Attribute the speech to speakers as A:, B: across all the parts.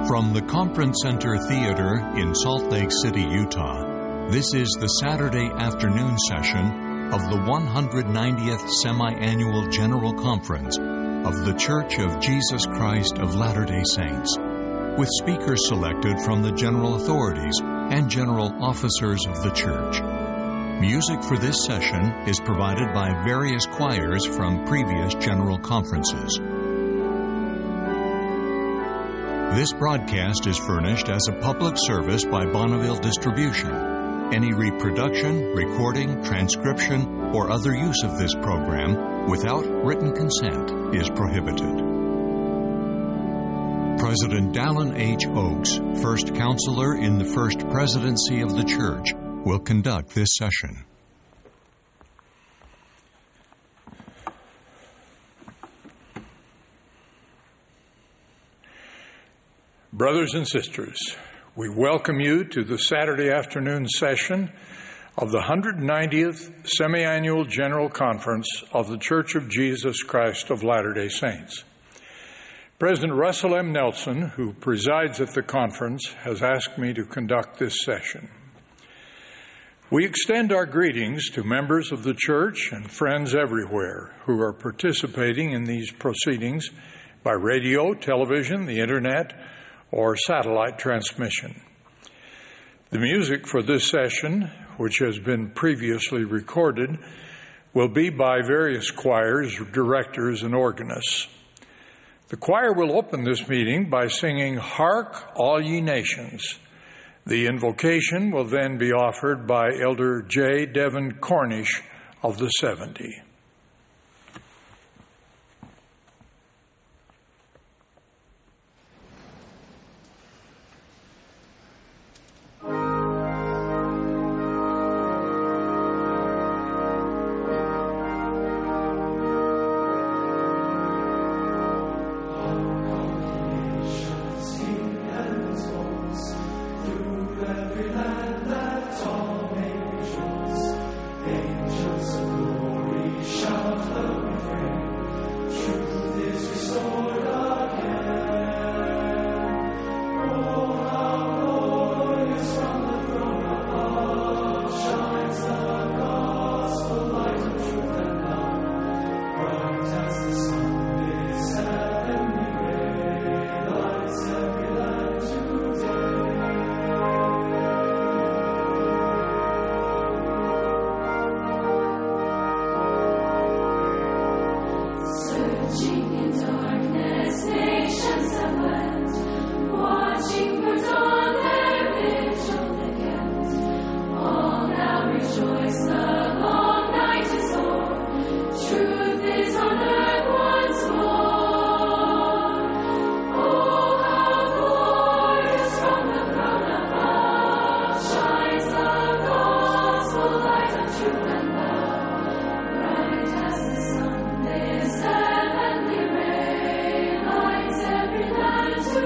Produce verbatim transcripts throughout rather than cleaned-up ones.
A: From the Conference Center Theater in Salt Lake City, Utah, this is the Saturday afternoon session of the one hundred ninetieth Semi-Annual General Conference of The Church of Jesus Christ of Latter-day Saints, with speakers selected from the general authorities and general officers of the church. Music for this session is provided by various choirs from previous general conferences. This broadcast is furnished as a public service by Bonneville Distribution. Any reproduction, recording, transcription, or other use of this program without written consent is prohibited. President Dallin H. Oaks, First Counselor in the First Presidency of the Church, will conduct this session.
B: Brothers and sisters, we welcome you to the Saturday afternoon session of the one hundred ninetieth Semi-Annual General Conference of the Church of Jesus Christ of Latter-day Saints. President Russell M. Nelson, who presides at the conference, has asked me to conduct this session. We extend our greetings to members of the church and friends everywhere who are participating in these proceedings by radio, television, the internet, or satellite transmission. The music for this session, which has been previously recorded, will be by various choirs, directors, and organists. The choir will open this meeting by singing "Hark, All Ye Nations." The invocation will then be offered by Elder J. Devin Cornish of the seventy.
C: To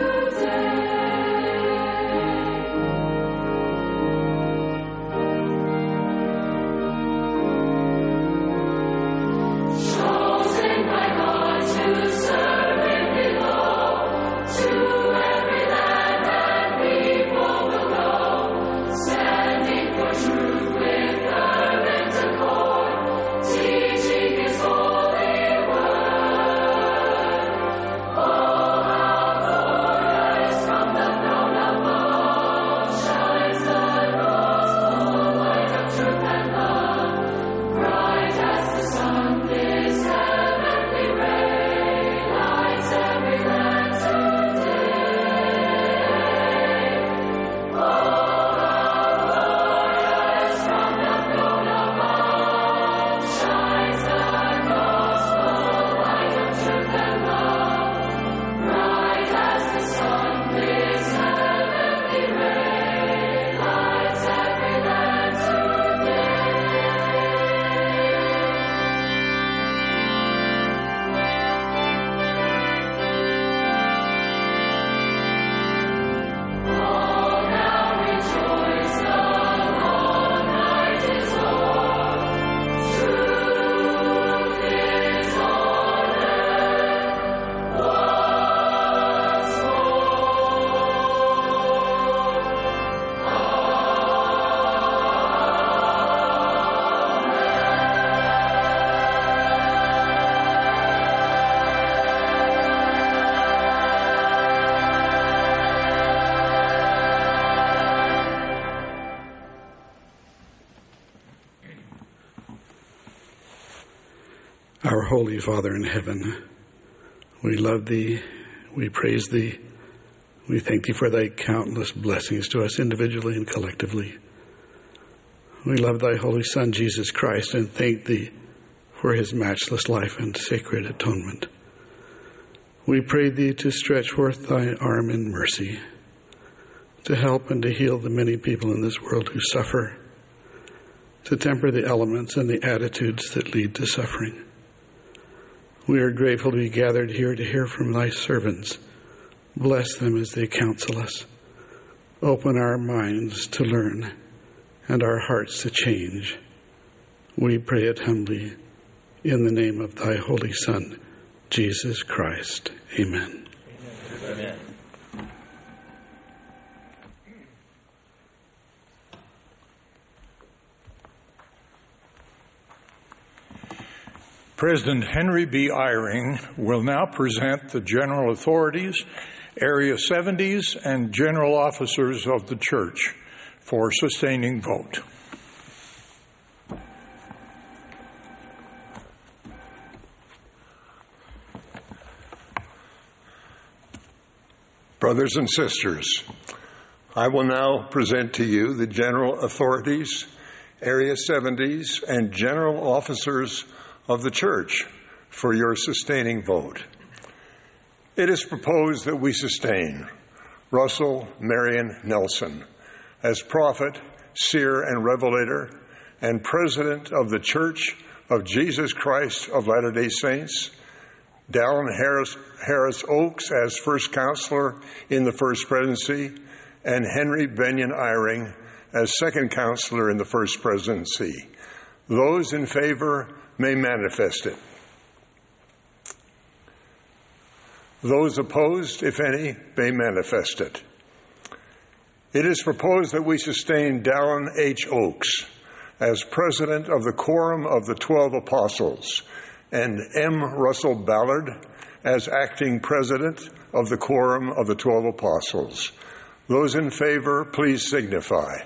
C: Our Holy Father in heaven, we love Thee, we praise Thee, we thank Thee for Thy countless blessings to us individually and collectively. We love Thy Holy Son, Jesus Christ, and thank Thee for His matchless life and sacred atonement. We pray Thee to stretch forth Thy arm in mercy, to help and to heal the many people in this world who suffer, to temper the elements and the attitudes that lead to suffering. We are grateful to be gathered here to hear from Thy servants. Bless them as they counsel us. Open our minds to learn and our hearts to change. We pray it humbly in the name of Thy Holy Son, Jesus Christ. Amen.
D: Amen.
B: President Henry B. Eyring will now present the general authorities, Area seventies, and general officers of the church for sustaining vote.
E: Brothers and sisters, I will now present to you the general authorities, Area seventies, and general officers of the church for your sustaining vote. It is proposed that we sustain Russell Marion Nelson as prophet, seer, and revelator, and president of the Church of Jesus Christ of Latter-day Saints, Dallin Harris, Harris Oaks as first counselor in the First Presidency, and Henry Benyon Eyring as second counselor in the First Presidency. Those in favor may manifest it. Those opposed, if any, may manifest it. It is proposed that we sustain Dallin H. Oaks as president of the Quorum of the Twelve Apostles, and M. Russell Ballard as acting president of the Quorum of the Twelve Apostles. Those in favor, please signify.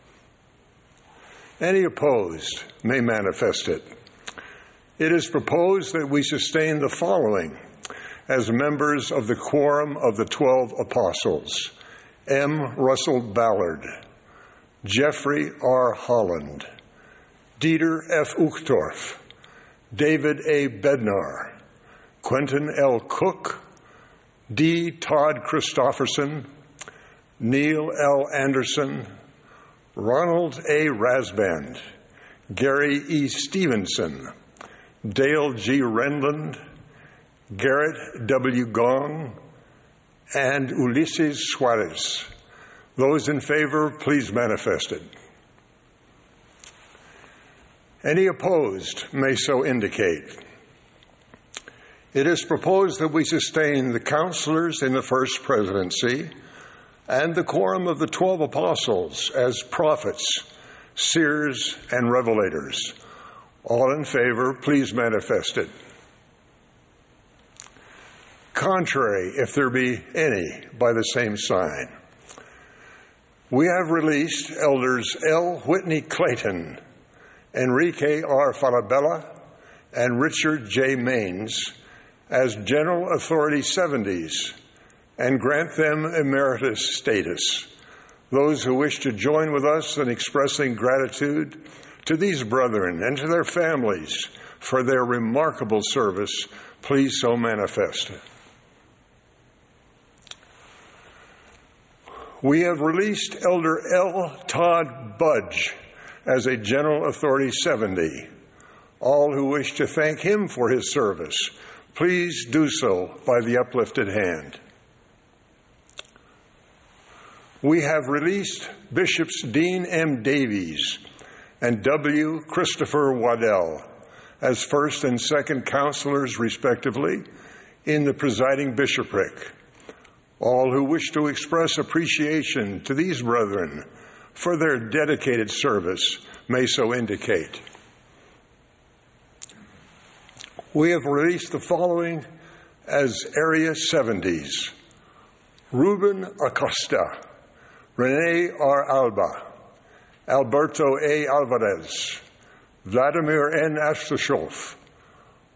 E: Any opposed may manifest it. It is proposed that we sustain the following as members of the Quorum of the Twelve Apostles: M. Russell Ballard, Jeffrey R. Holland, Dieter F. Uchtdorf, David A. Bednar, Quentin L. Cook, D. Todd Christofferson, Neil L. Anderson, Ronald A. Rasband, Gary E. Stevenson, Dale G. Renland, Garrett W. Gong, and Ulysses Suarez. Those in favor, please manifest it. Any opposed may so indicate. It is proposed that we sustain the counselors in the First Presidency and the Quorum of the Twelve Apostles as prophets, seers, and revelators. All in favor, please manifest it. Contrary, if there be any, by the same sign. We have released Elders L. Whitney Clayton, Enrique R. Falabella, and Richard J. Maines as General Authority seventies and grant them emeritus status. Those who wish to join with us in expressing gratitude to these brethren and to their families for their remarkable service, please so manifest. We have released Elder L. Todd Budge as a General Authority seventy. All who wish to thank him for his service, please do so by the uplifted hand. We have released Bishops Dean M. Davies and W. Christopher Waddell as first and second counselors, respectively, in the presiding bishopric. All who wish to express appreciation to these brethren for their dedicated service may so indicate. We have released the following as Area seventies: Ruben Acosta, Rene R. Alba, Alberto A. Alvarez, Vladimir N. Astashov,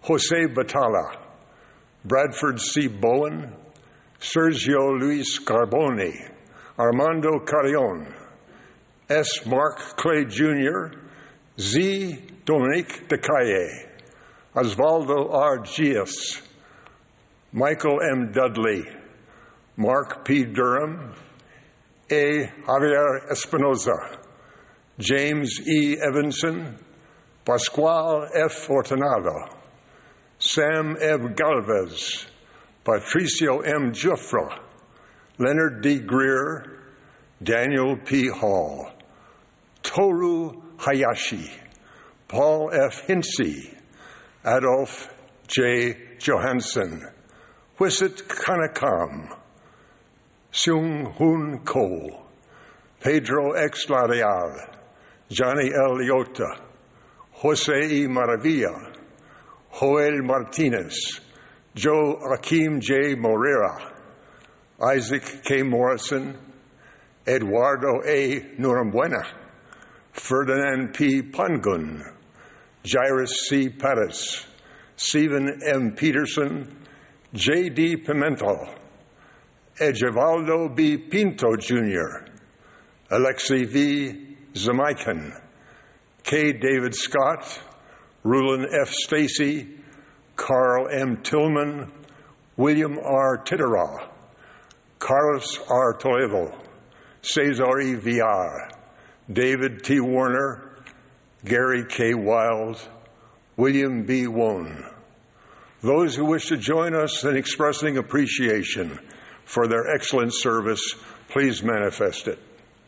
E: Jose Batalla, Bradford C. Bowen, Sergio Luis Carboni, Armando Carrion, S. Mark Clay Junior, Z. Dominique Decaye, Osvaldo R. Gias, Michael M. Dudley, Mark P. Durham, A. Javier Espinoza, James E. Evanson, Pascual F. Fortunado, Sam Eb Galvez, Patricio M. Jufra, Leonard D. Greer, Daniel P. Hall, Toru Hayashi, Paul F. Hinsey, Adolf J. Johansson, Wisit Kanakam, Seung Hoon Ko, Pedro X. Lareal, Johnny L. Liotta, Jose E. Maravilla, Joel Martinez, Joe Akeem J. Morera, Isaac K. Morrison, Eduardo A. Norambuena, Ferdinand P. Pangun, Jairus C. Pettis, Stephen M. Peterson, J D. Pimentel, Ejevaldo B. Pinto, Junior, Alexei V. Zamaikan, K. David Scott, Rulon F. Stacy, Carl M. Tillman, William R. Titterall, Carlos R. Toledo, Cesar E. Villar, David T. Warner, Gary K. Wild, William B. Wone. Those who wish to join us in expressing appreciation for their excellent service, please manifest it.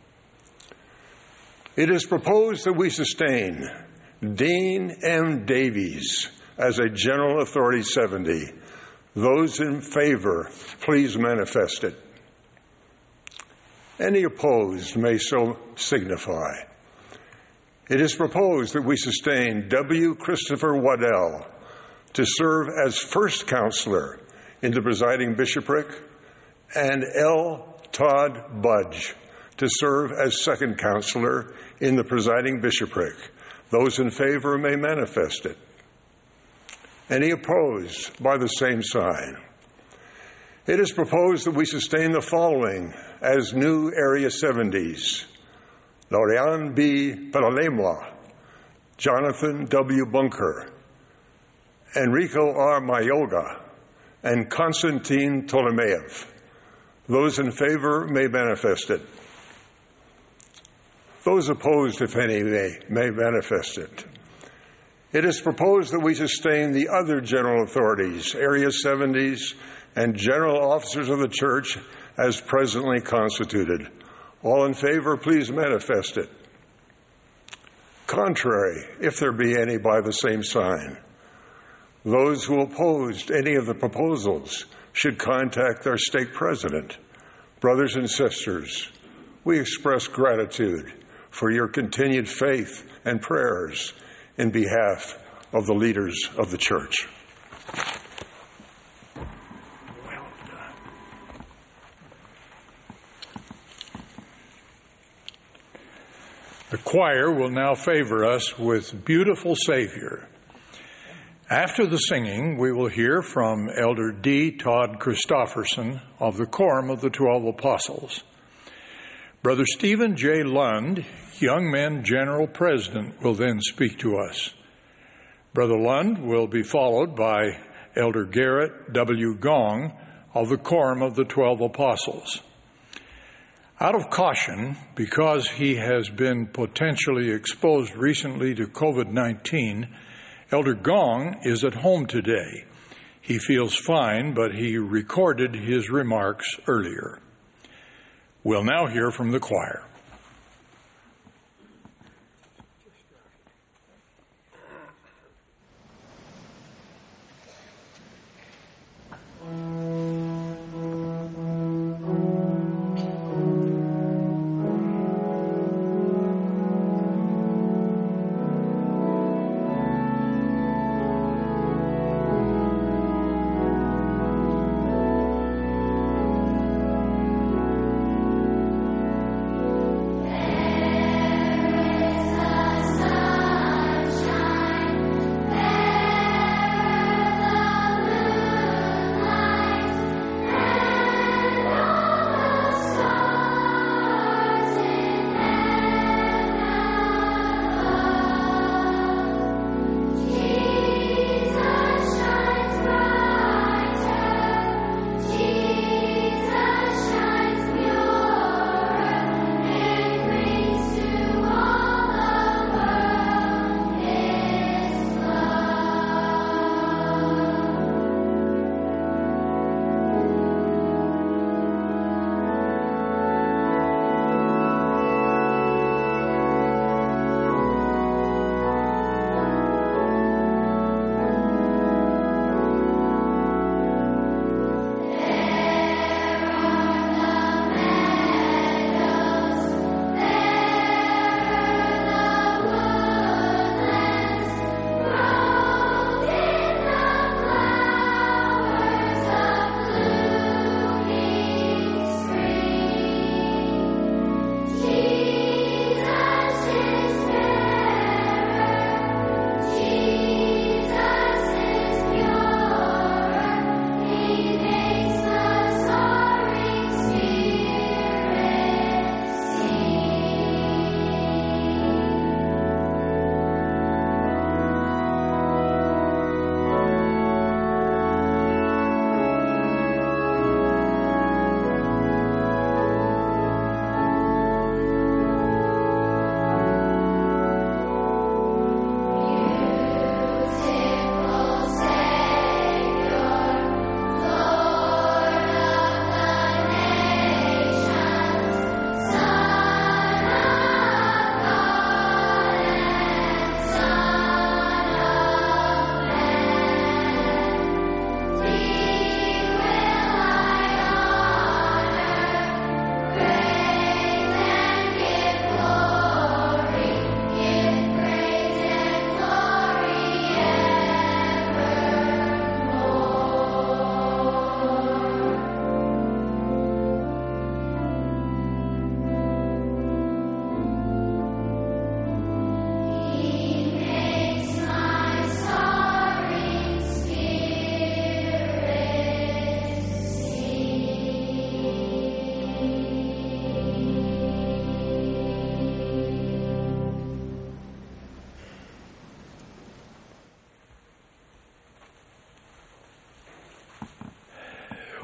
E: It is proposed that we sustain Dean M. Davies as a General Authority seventy. Those in favor, please manifest it. Any opposed may so signify. It is proposed that we sustain W. Christopher Waddell to serve as first counselor in the presiding bishopric, and L. Todd Budge to serve as second counselor in the presiding bishopric. Those in favor may manifest it. Any opposed by the same sign. It is proposed that we sustain the following as new Area seventies: Lorian B. Peralemwa, Jonathan W. Bunker, Enrico R. Mayoga, and Konstantin Ptolemaev. Those in favor may manifest it. Those opposed, if any, may, may manifest it. It is proposed that we sustain the other general authorities, Area seventies, and general officers of the Church as presently constituted. All in favor, please manifest it. Contrary, if there be any, by the same sign. Those who opposed any of the proposals should contact their stake president. Brothers and sisters, we express gratitude for your continued faith and prayers in behalf of the leaders of the Church.
B: The choir will now favor us with Beautiful Savior. After the singing, we will hear from Elder D. Todd Christofferson of the Quorum of the Twelve Apostles. Brother Stephen J. Lund, Young Men General President, will then speak to us. Brother Lund will be followed by Elder Garrett W. Gong of the Quorum of the Twelve Apostles. Out of caution, because he has been potentially exposed recently to COVID nineteen, Elder Gong is at home today. He feels fine, but he recorded his remarks earlier. We'll now hear from the choir.
D: Thank you.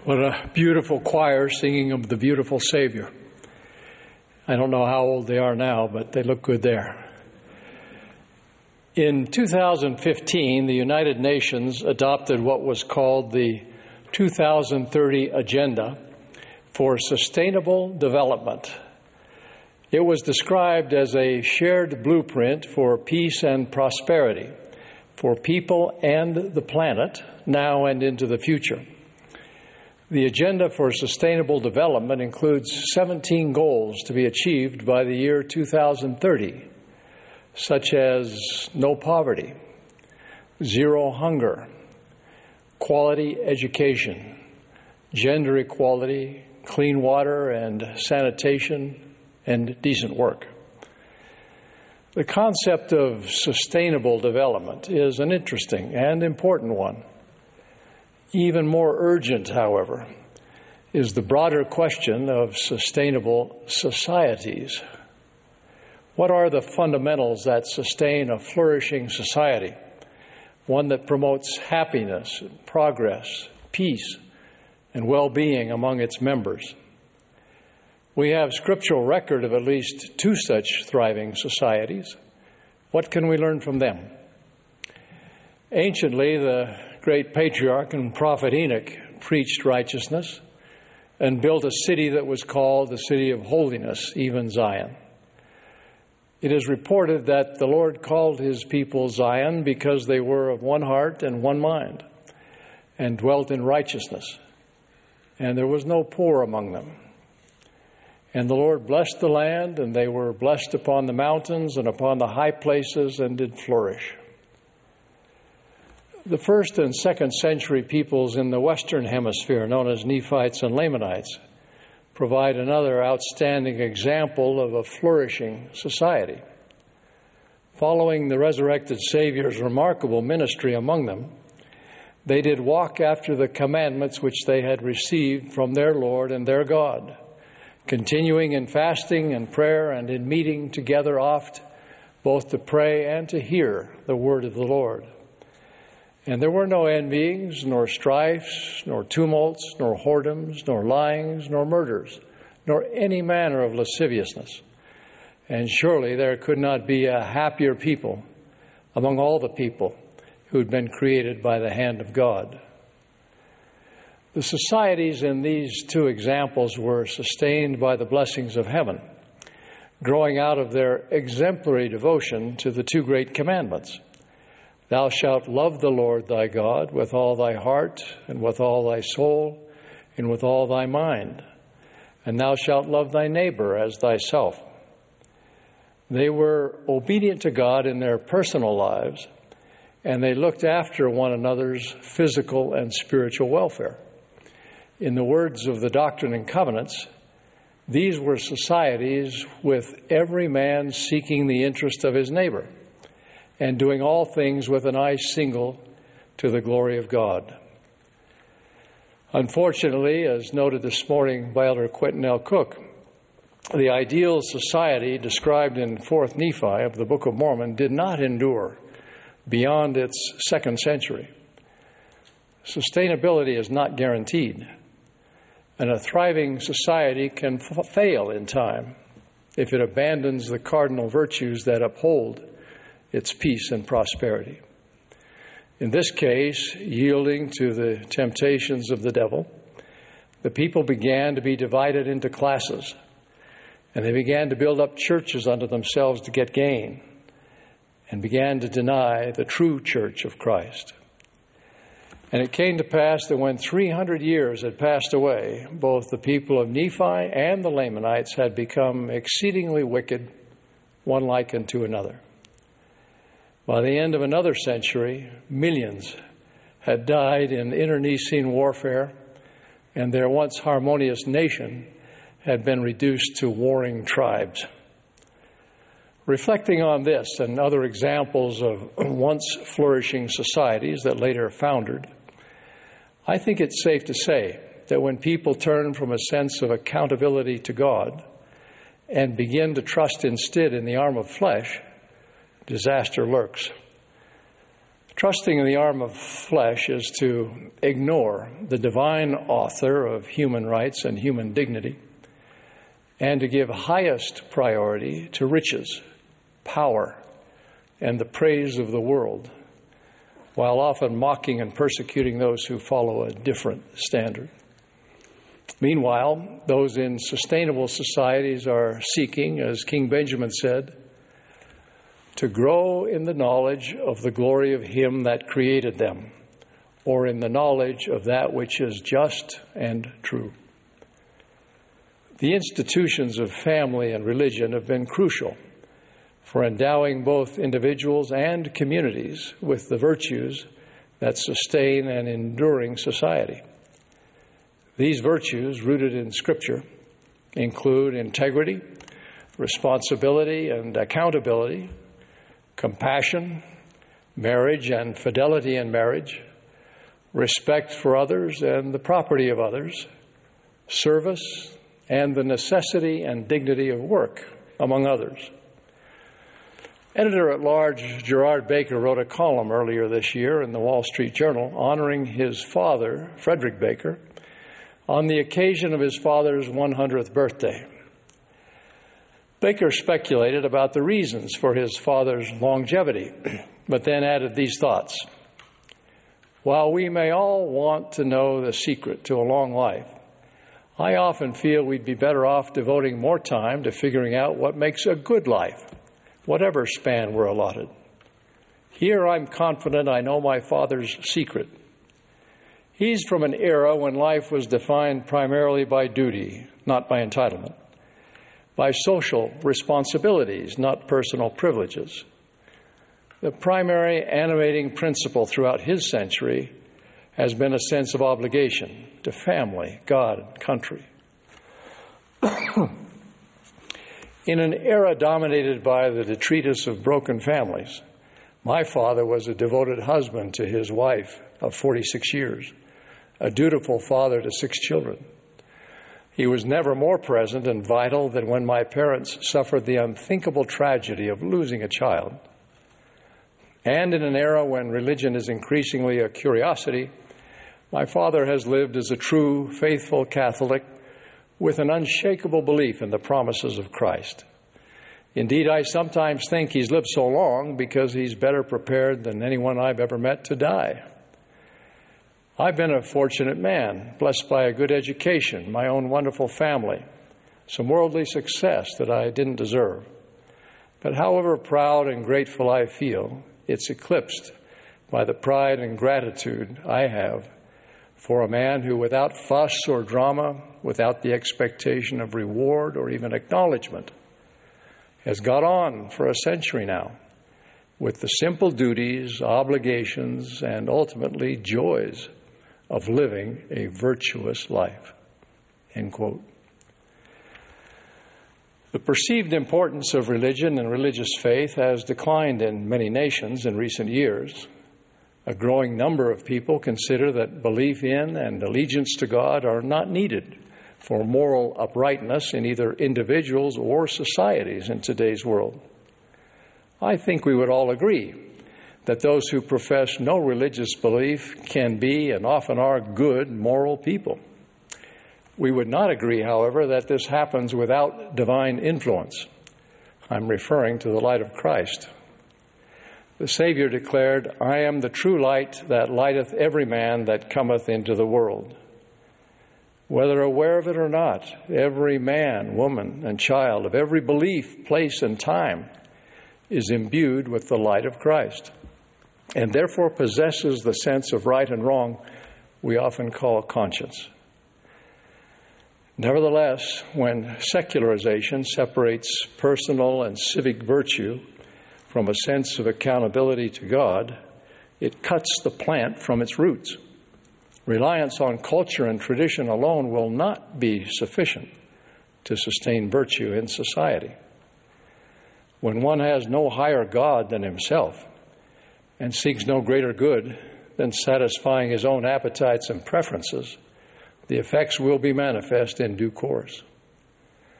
D: What a beautiful choir singing of the beautiful Savior. I don't know how old they are now, but they look good there. In two thousand fifteen, the United Nations adopted what was called the two thousand thirty Agenda for Sustainable Development. It was described as a shared blueprint for peace and prosperity for people and the planet now and into the future. The Agenda for Sustainable Development includes seventeen goals to be achieved by the year two thousand thirty, such as no poverty, zero hunger, quality education, gender equality, clean water and sanitation, and decent work. The concept of sustainable development is an interesting and important one. Even more urgent, however, is the broader question of sustainable societies. What are the fundamentals that sustain a flourishing society, one that promotes happiness, progress, peace, and well-being among its members? We have scriptural record of at least two such thriving societies. What can we learn from them? Anciently, the great patriarch and prophet Enoch preached righteousness and built a city that was called the city of holiness, even Zion. It is reported that the Lord called his people Zion because they were of one heart and one mind and dwelt in righteousness, and there was no poor among them. And the Lord blessed the land, and they were blessed upon the mountains and upon the high places, and did flourish. The first and second century peoples in the Western Hemisphere, known as Nephites and Lamanites, provide another outstanding example of a flourishing society. Following the resurrected Savior's remarkable ministry among them, they did walk after the commandments which they had received from their Lord and their God, continuing in fasting and prayer and in meeting together oft, both to pray and to hear the word of the Lord. And there were no envyings, nor strifes, nor tumults, nor whoredoms, nor lyings, nor murders, nor any manner of lasciviousness. And surely there could not be a happier people among all the people who had been created by the hand of God. The societies in these two examples were sustained by the blessings of heaven, growing out of their exemplary devotion to the two great commandments. Thou shalt love the Lord thy God with all thy heart and with all thy soul and with all thy mind, and thou shalt love thy neighbor as thyself. They were obedient to God in their personal lives, and they looked after one another's physical and spiritual welfare. In the words of the Doctrine and Covenants, these were societies with every man seeking the interest of his neighbor and doing all things with an eye single to the glory of God. Unfortunately, as noted this morning by Elder Quentin L. Cook, the ideal society described in Fourth Nephi of the Book of Mormon did not endure beyond its second century. Sustainability is not guaranteed, and a thriving society can f- fail in time if it abandons the cardinal virtues that uphold its peace and prosperity. In this case, yielding to the temptations of the devil, the people began to be divided into classes, and they began to build up churches unto themselves to get gain, and began to deny the true church of Christ. And it came to pass that when three hundred years had passed away, both the people of Nephi and the Lamanites had become exceedingly wicked, one like unto another. By the end of another century, millions had died in internecine warfare, and their once harmonious nation had been reduced to warring tribes. Reflecting on this and other examples of once flourishing societies that later foundered, I think it's safe to say that when people turn from a sense of accountability to God and begin to trust instead in the arm of flesh, disaster lurks. Trusting in the arm of flesh is to ignore the divine author of human rights and human dignity, and to give highest priority to riches, power, and the praise of the world, while often mocking and persecuting those who follow a different standard. Meanwhile, those in sustainable societies are seeking, as King Benjamin said, to grow in the knowledge of the glory of Him that created them, or in the knowledge of that which is just and true. The institutions of family and religion have been crucial for endowing both individuals and communities with the virtues that sustain an enduring society. These virtues, rooted in Scripture, include integrity, responsibility and accountability, compassion, marriage and fidelity in marriage, respect for others and the property of others, service, and the necessity and dignity of work, among others. Editor-at-large Gerard Baker wrote a column earlier this year in the Wall Street Journal honoring his father, Frederick Baker, on the occasion of his father's one hundredth birthday. Baker speculated about the reasons for his father's longevity, but then added these thoughts. While we may all want to know the secret to a long life, I often feel we'd be better off devoting more time to figuring out what makes a good life, whatever span we're allotted. Here I'm confident I know my father's secret. He's from an era when life was defined primarily by duty, not by entitlement, by social responsibilities, not personal privileges. The primary animating principle throughout his century has been a sense of obligation to family, God, and country. In an era dominated by the detritus of broken families, my father was a devoted husband to his wife of forty-six years, a dutiful father to six children. He was never more present and vital than when my parents suffered the unthinkable tragedy of losing a child. And in an era when religion is increasingly a curiosity, my father has lived as a true, faithful Catholic with an unshakable belief in the promises of Christ. Indeed, I sometimes think he's lived so long because he's better prepared than anyone I've ever met to die. I've been a fortunate man, blessed by a good education, my own wonderful family, some worldly success that I didn't deserve. But however proud and grateful I feel, it's eclipsed by the pride and gratitude I have for a man who, without fuss or drama, without the expectation of reward or even acknowledgement, has got on for a century now with the simple duties, obligations, and ultimately joys of living a virtuous life. End quote. The perceived importance of religion and religious faith has declined in many nations in recent years. A growing number of people consider that belief in and allegiance to God are not needed for moral uprightness in either individuals or societies in today's world. I think we would all agree that those who profess no religious belief can be and often are good, moral people. We would not agree, however, that this happens without divine influence. I'm referring to the light of Christ. The Savior declared, "I am the true light that lighteth every man that cometh into the world." Whether aware of it or not, every man, woman, and child of every belief, place, and time is imbued with the light of Christ, and therefore possesses the sense of right and wrong we often call conscience. Nevertheless, when secularization separates personal and civic virtue from a sense of accountability to God, it cuts the plant from its roots. Reliance on culture and tradition alone will not be sufficient to sustain virtue in society. When one has no higher God than himself and seeks no greater good than satisfying his own appetites and preferences, the effects will be manifest in due course.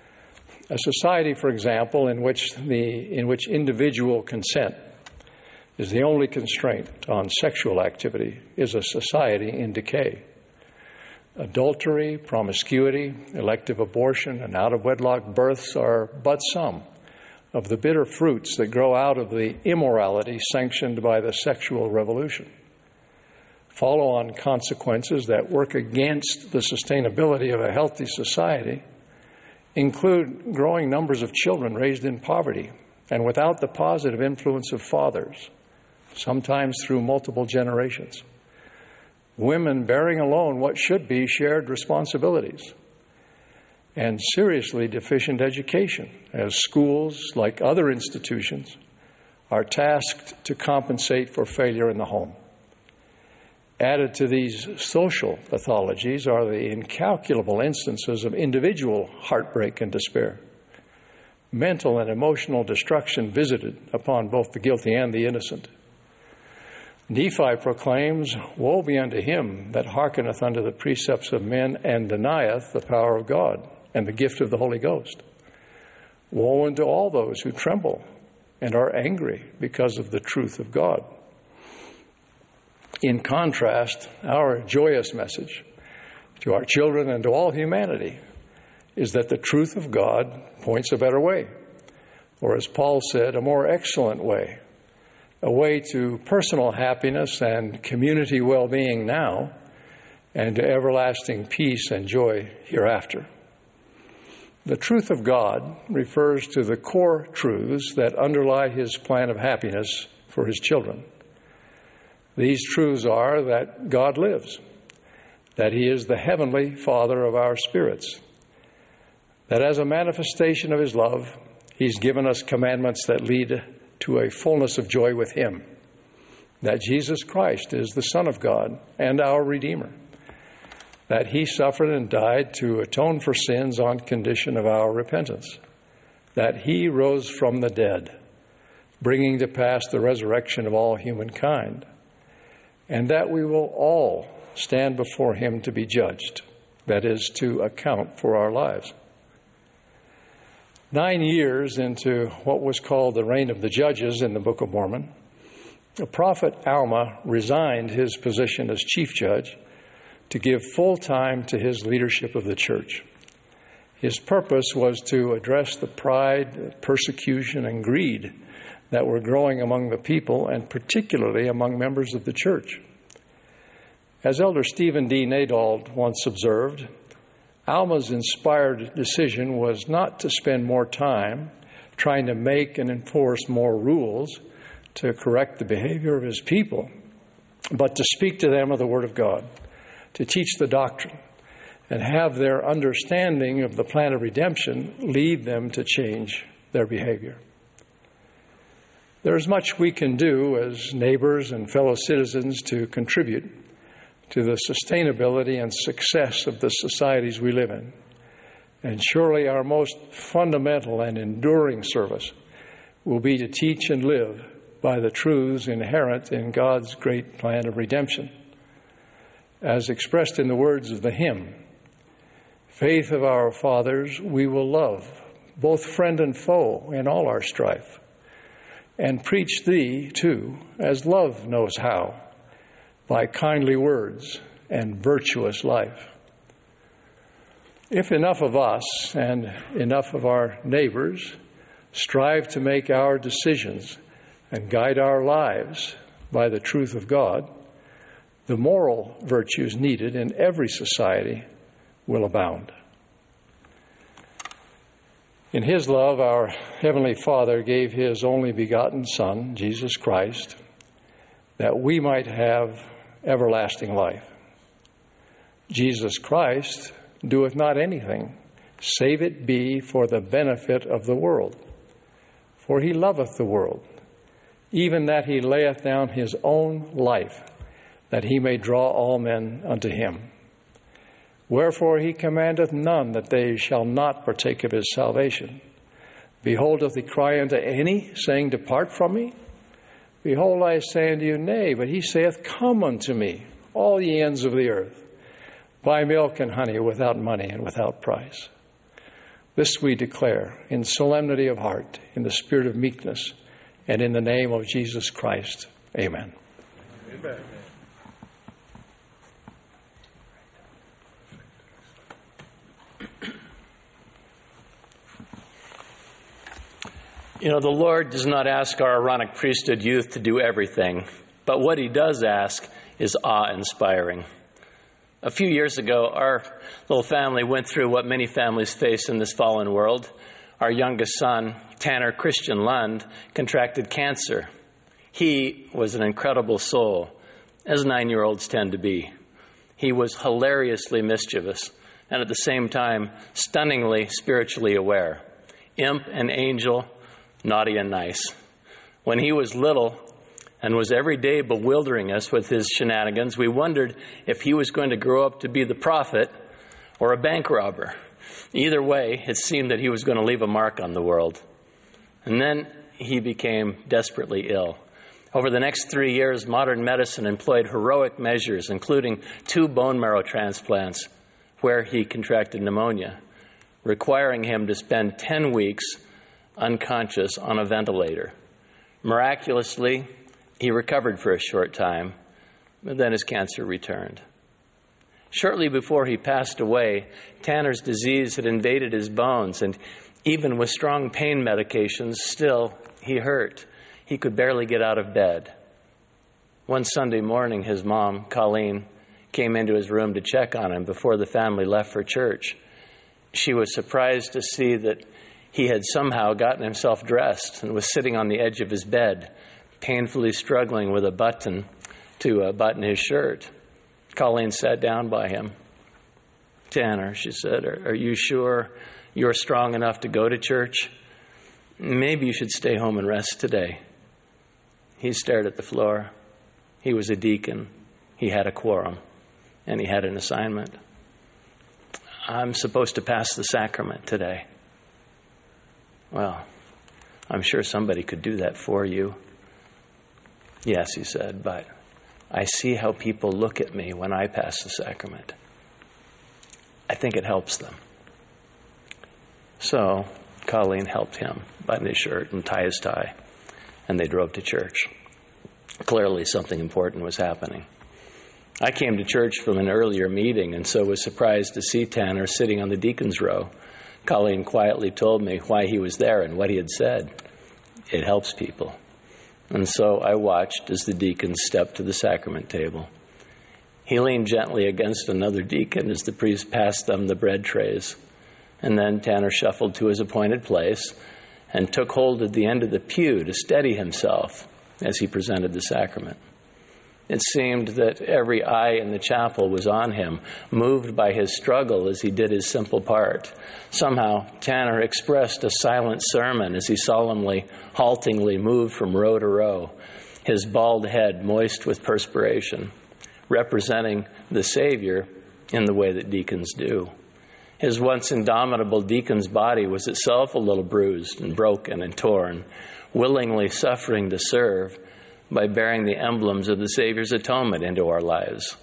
D: A society, for example, in which the in which individual consent is the only constraint on sexual activity, is a society in decay. Adultery, promiscuity, elective abortion, and out-of-wedlock births are but some of the bitter fruits that grow out of the immorality sanctioned by the sexual revolution. Follow-on consequences that work against the sustainability of a healthy society include growing numbers of children raised in poverty and without the positive influence of fathers, sometimes through multiple generations. Women bearing alone what should be shared responsibilities, and seriously deficient education, as schools, like other institutions, are tasked to compensate for failure in the home. Added to these social pathologies are the incalculable instances of individual heartbreak and despair, mental and emotional destruction visited upon both the guilty and the innocent. Nephi proclaims, "Woe be unto him that hearkeneth unto the precepts of men and denieth the power of God and the gift of the Holy Ghost. Woe unto all those who tremble and are angry because of the truth of God." In contrast, our joyous message to our children and to all humanity is that the truth of God points a better way, or as Paul said, a more excellent way, a way to personal happiness and community well-being now, and to everlasting peace and joy hereafter. The truth of God refers to the core truths that underlie his plan of happiness for his children. These truths are that God lives, that he is the heavenly Father of our spirits, that as a manifestation of his love, he's given us commandments that lead to a fullness of joy with him, that Jesus Christ is the Son of God and our Redeemer, that he suffered and died to atone for sins on condition of our repentance, that he rose from the dead, bringing to pass the resurrection of all humankind, and that we will all stand before him to be judged, that is, to account for our lives. Nine years into what was called the reign of the judges in the Book of Mormon, the prophet Alma resigned his position as chief judge to give full time to his leadership of the church. His purpose was to address the pride, persecution, and greed that were growing among the people, and particularly among members of the church. As Elder Stephen D. Nadald once observed, Alma's inspired decision was not to spend more time trying to make and enforce more rules to correct the behavior of his people, but to speak to them of the Word of God, to teach the doctrine, and have their understanding of the plan of redemption lead them to change their behavior. There is much we can do as neighbors and fellow citizens to contribute to the sustainability and success of the societies we live in. And surely our most fundamental and enduring service will be to teach and live by the truths inherent in God's great plan of redemption. As expressed in the words of the hymn, "Faith of our fathers we will love, both friend and foe in all our strife, and preach thee, too, as love knows how, by kindly words and virtuous life." If enough of us and enough of our neighbors strive to make our decisions and guide our lives by the truth of God, the moral virtues needed in every society will abound. In his love, our Heavenly Father gave his only begotten Son, Jesus Christ, that we might have everlasting life. Jesus Christ doeth not anything, save it be for the benefit of the world. For he loveth the world, even that he layeth down his own life, that he may draw all men unto him. Wherefore he commandeth none that they shall not partake of his salvation. Behold, doth he cry unto any, saying, Depart from me? Behold, I say unto you, Nay, but he saith, Come unto me, all ye ends of the earth, buy milk and honey without money and without price. This we declare in solemnity of heart, in the spirit of meekness, And in the name of Jesus Christ, amen.
B: Amen.
F: You know, the Lord does not ask our Aaronic priesthood youth to do everything, but what he does ask is awe-inspiring. A few years ago, our little family went through what many families face in this fallen world. Our youngest son, Tanner Christian Lund, contracted cancer. He was an incredible soul, as nine-year-olds tend to be. He was hilariously mischievous and at the same time stunningly spiritually aware. Imp and angel, naughty and nice. When he was little and was every day bewildering us with his shenanigans, we wondered if he was going to grow up to be the prophet or a bank robber. Either way, it seemed that he was going to leave a mark on the world. And then he became desperately ill. Over the next three years, modern medicine employed heroic measures, including two bone marrow transplants, where he contracted pneumonia, requiring him to spend ten weeks unconscious on a ventilator. Miraculously, he recovered for a short time, but then his cancer returned. Shortly before he passed away, Tanner's disease had invaded his bones, and even with strong pain medications, still he hurt. He could barely get out of bed. One Sunday morning, his mom, Colleen, came into his room to check on him before the family left for church. She was surprised to see that he had somehow gotten himself dressed and was sitting on the edge of his bed, painfully struggling with a button to uh, button his shirt. Colleen sat down by him. "Tanner," she said, are, are you sure you're strong enough to go to church? Maybe you should stay home and rest today." He stared at the floor. He was a deacon. He had a quorum, and he had an assignment. "I'm supposed to pass the sacrament today." "Well, I'm sure somebody could do that for you." "Yes," he said, "but I see how people look at me when I pass the sacrament. I think it helps them." So Colleen helped him button his shirt and tie his tie, and they drove to church. Clearly something important was happening. I came to church from an earlier meeting and so was surprised to see Tanner sitting on the deacon's row. Colleen quietly told me why he was there and what he had said. It helps people. And so I watched as the deacon stepped to the sacrament table. He leaned gently against another deacon as the priest passed them the bread trays. And then Tanner shuffled to his appointed place and took hold of the end of the pew to steady himself as he presented the sacrament. It seemed that every eye in the chapel was on him, moved by his struggle as he did his simple part. Somehow, Tanner expressed a silent sermon as he solemnly, haltingly moved from row to row, his bald head moist with perspiration, representing the Savior in the way that deacons do. His once indomitable deacon's body was itself a little bruised and broken and torn, willingly suffering to serve by bearing the emblems of the Savior's atonement into our lives.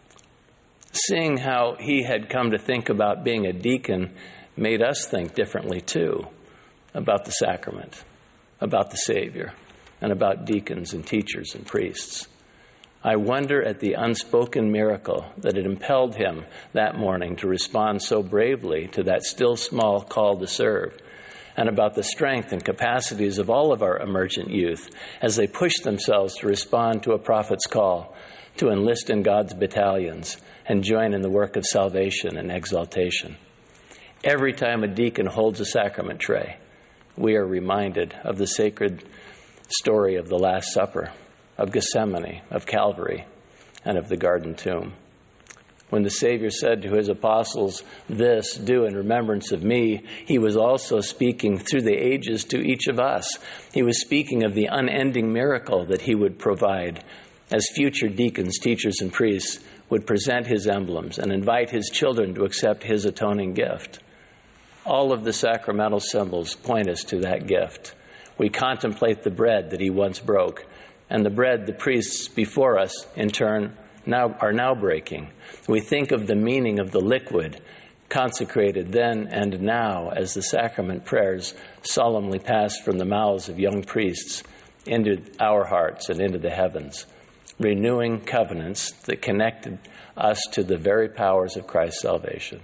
F: Seeing how he had come to think about being a deacon made us think differently too, about the sacrament, about the Savior, and about deacons and teachers and priests. I wonder at the unspoken miracle that had impelled him that morning to respond so bravely to that still small call to serve, and about the strength and capacities of all of our emergent youth as they push themselves to respond to a prophet's call, to enlist in God's battalions and join in the work of salvation and exaltation. Every time a deacon holds a sacrament tray, we are reminded of the sacred story of the Last Supper, of Gethsemane, of Calvary, and of the garden tomb. When the Savior said to his apostles, "This do in remembrance of me," he was also speaking through the ages to each of us. He was speaking of the unending miracle that he would provide as future deacons, teachers, and priests would present his emblems and invite his children to accept his atoning gift. All of the sacramental symbols point us to that gift. We contemplate the bread that he once broke, and the bread the priests before us, in turn, now are now breaking. We think of the meaning of the liquid consecrated then and now as the sacrament prayers solemnly passed from the mouths of young priests into our hearts and into the heavens, renewing covenants that connected us to the very powers of Christ's salvation.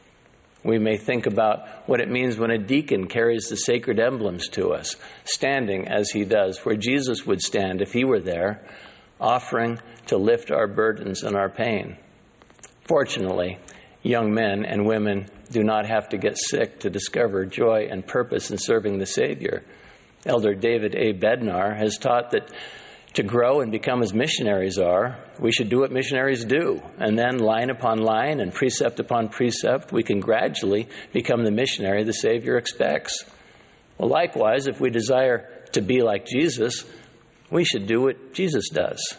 F: We may think about what it means when a deacon carries the sacred emblems to us, standing as he does, where Jesus would stand if he were there, offering to lift our burdens and our pain. Fortunately, young men and women do not have to get sick to discover joy and purpose in serving the Savior. Elder David A. Bednar has taught that to grow and become as missionaries are, we should do what missionaries do. And then line upon line and precept upon precept, we can gradually become the missionary the Savior expects. Well, likewise, if we desire to be like Jesus, we should do what Jesus does.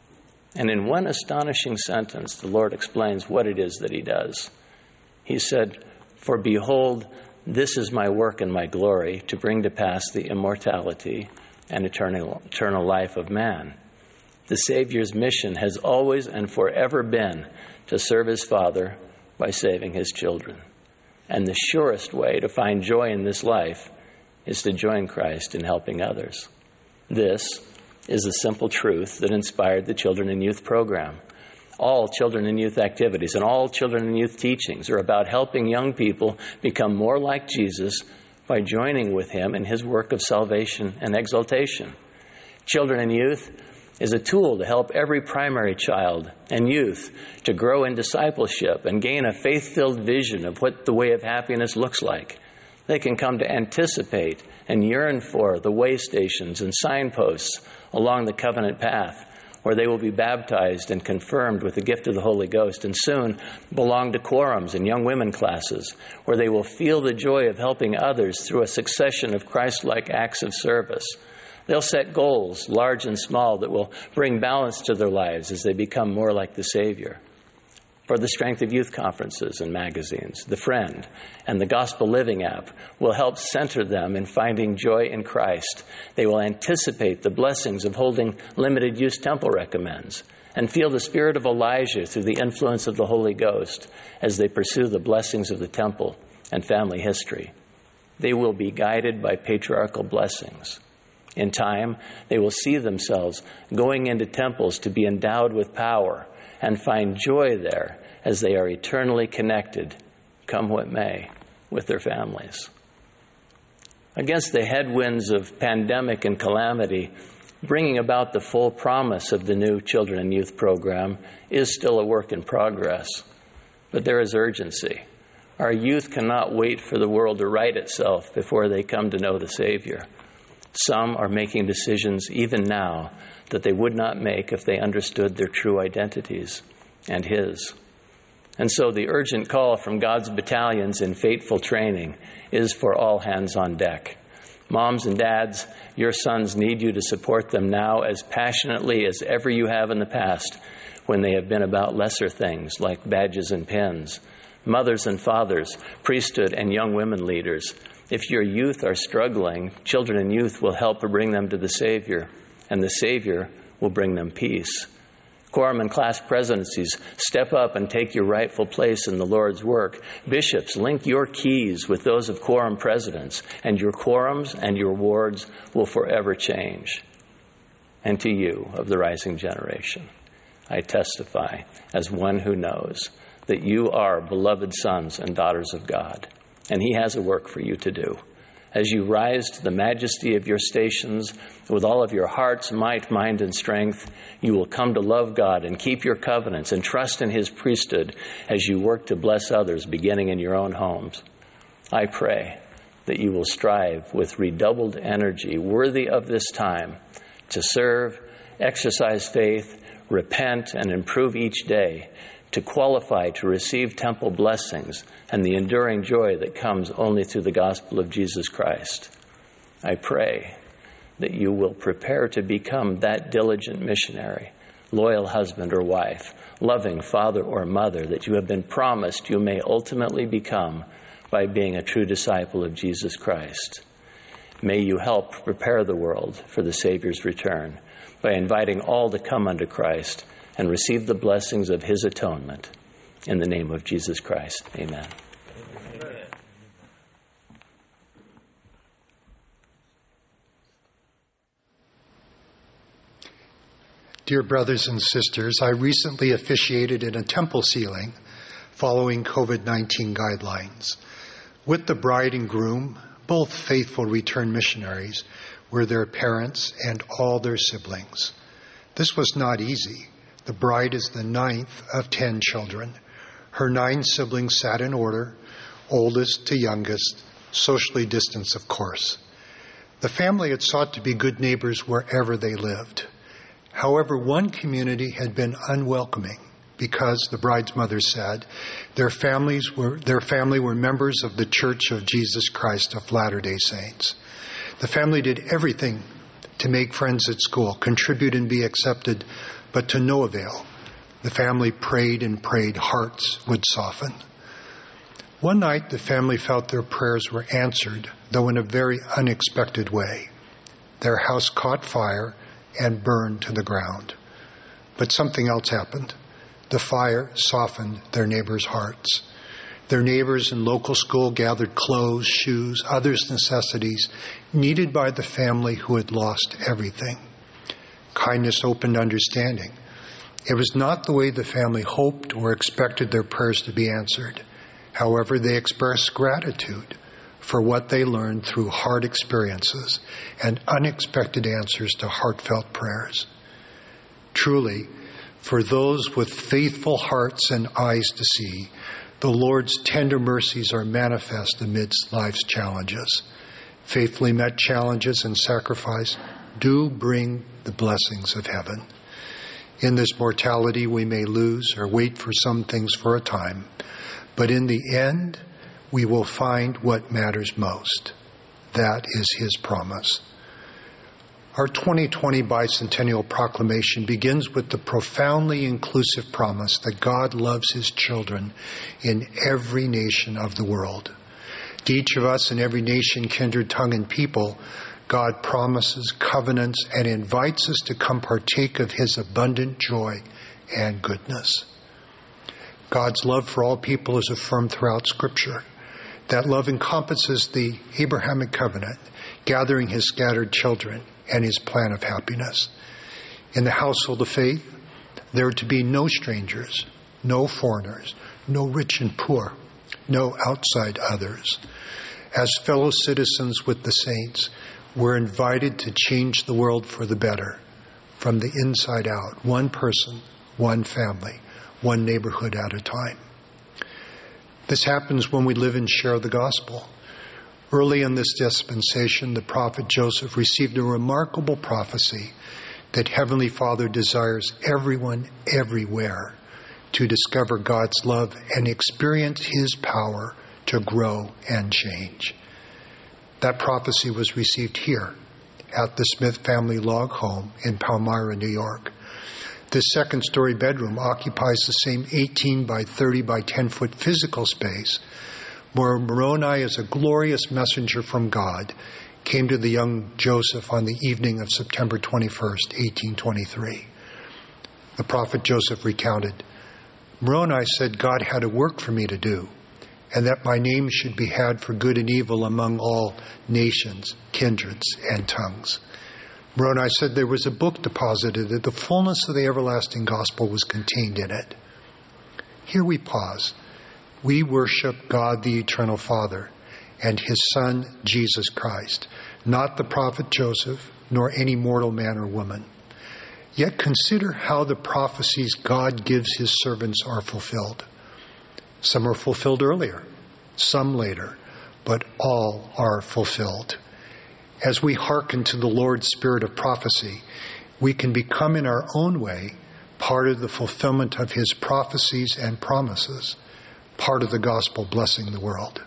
F: And in one astonishing sentence, the Lord explains what it is that he does. He said, "For behold, this is my work and my glory, to bring to pass the immortality and eternal, eternal life of man." The Savior's mission has always and forever been to serve his Father by saving his children. And the surest way to find joy in this life is to join Christ in helping others. This is the simple truth that inspired the Children and Youth program. All children and youth activities and all children and youth teachings are about helping young people become more like Jesus by joining with him in his work of salvation and exaltation. Children and Youth is a tool to help every primary child and youth to grow in discipleship and gain a faith-filled vision of what the way of happiness looks like. They can come to anticipate and yearn for the way stations and signposts along the covenant path, where they will be baptized and confirmed with the gift of the Holy Ghost, and soon belong to quorums and young women classes, where they will feel the joy of helping others through a succession of Christ-like acts of service. They'll set goals, large and small, that will bring balance to their lives as they become more like the Savior. For the Strength of Youth conferences and magazines, The Friend and the Gospel Living app will help center them in finding joy in Christ. They will anticipate the blessings of holding limited use temple recommends and feel the spirit of Elijah through the influence of the Holy Ghost as they pursue the blessings of the temple and family history. They will be guided by patriarchal blessings. In time, they will see themselves going into temples to be endowed with power and find joy there as they are eternally connected, come what may, with their families. Against the headwinds of pandemic and calamity, bringing about the full promise of the new Children and Youth program is still a work in progress. But there is urgency. Our youth cannot wait for the world to right itself before they come to know the Savior. Some are making decisions even now that they would not make if they understood their true identities and his. And so the urgent call from God's battalions in faithful training is for all hands on deck. Moms and dads, your sons need you to support them now as passionately as ever you have in the past when they have been about lesser things like badges and pins. Mothers and fathers, priesthood and young women leaders, if your youth are struggling, Children and Youth will help to bring them to the Savior, and the Savior will bring them peace. Quorum and class presidencies, step up and take your rightful place in the Lord's work. Bishops, link your keys with those of quorum presidents, and your quorums and your wards will forever change. And to you of the rising generation, I testify as one who knows that you are beloved sons and daughters of God, and he has a work for you to do. As you rise to the majesty of your stations with all of your heart's might, mind, and strength, you will come to love God and keep your covenants and trust in his priesthood as you work to bless others, beginning in your own homes. I pray that you will strive with redoubled energy, worthy of this time, to serve, exercise faith, repent, and improve each day, to qualify to receive temple blessings and the enduring joy that comes only through the gospel of Jesus Christ. I pray that you will prepare to become that diligent missionary, loyal husband or wife, loving father or mother that you have been promised you may ultimately become by being a true disciple of Jesus Christ. May you help prepare the world for the Savior's return by inviting all to come unto Christ and receive the blessings of his atonement. In the name of Jesus Christ, amen. Amen.
G: dear brothers and sisters, I recently officiated in a temple sealing following covid nineteen guidelines. With the bride and groom, both faithful returned missionaries, were their parents and all their siblings. This was not easy. The bride is the ninth of ten children. Her nine siblings sat in order, oldest to youngest, socially distanced, of course. The family had sought to be good neighbors wherever they lived. However, one community had been unwelcoming because, the bride's mother said, their families were their family were members of the Church of Jesus Christ of Latter-day Saints. The family did everything to make friends at school, contribute and be accepted, but to no avail. The family prayed and prayed, hearts would soften. One night, the family felt their prayers were answered, though in a very unexpected way. Their house caught fire and burned to the ground. But something else happened. The fire softened their neighbors' hearts. Their neighbors in local school gathered clothes, shoes, other necessities needed by the family who had lost everything. Kindness opened understanding. It was not the way the family hoped or expected their prayers to be answered. However, they expressed gratitude for what they learned through hard experiences and unexpected answers to heartfelt prayers. Truly, for those with faithful hearts and eyes to see, the Lord's tender mercies are manifest amidst life's challenges. Faithfully met challenges and sacrifice do bring the blessings of heaven. In this mortality, we may lose or wait for some things for a time, but in the end, we will find what matters most. That is His promise. Our twenty twenty bicentennial proclamation begins with the profoundly inclusive promise that God loves His children in every nation of the world. To each of us in every nation, kindred, tongue, and people, God promises, covenants, and invites us to come partake of His abundant joy and goodness. God's love for all people is affirmed throughout Scripture. That love encompasses the Abrahamic covenant, gathering His scattered children, and His plan of happiness. In the household of faith, there are to be no strangers, no foreigners, no rich and poor, no outside others. As fellow citizens with the saints, we're invited to change the world for the better, from the inside out, one person, one family, one neighborhood at a time. This happens when we live and share the gospel. Early in this dispensation, the prophet Joseph received a remarkable prophecy that Heavenly Father desires everyone everywhere to discover God's love and experience His power to grow and change. That prophecy was received here at the Smith family log home in Palmyra, New York. This second-story bedroom occupies the same eighteen by thirty by ten foot physical space where Moroni, as a glorious messenger from God, came to the young Joseph on the evening of September twenty-first, eighteen twenty-three. The prophet Joseph recounted, Moroni said God had a work for me to do, and that my name should be had for good and evil among all nations, kindreds, and tongues. Moroni said there was a book deposited, that the fullness of the everlasting gospel was contained in it. Here we pause. We worship God the Eternal Father and His Son, Jesus Christ, not the prophet Joseph, nor any mortal man or woman. Yet consider how the prophecies God gives His servants are fulfilled. Some are fulfilled earlier, some later, but all are fulfilled. As we hearken to the Lord's spirit of prophecy, we can become in our own way part of the fulfillment of His prophecies and promises, part of the gospel blessing the world.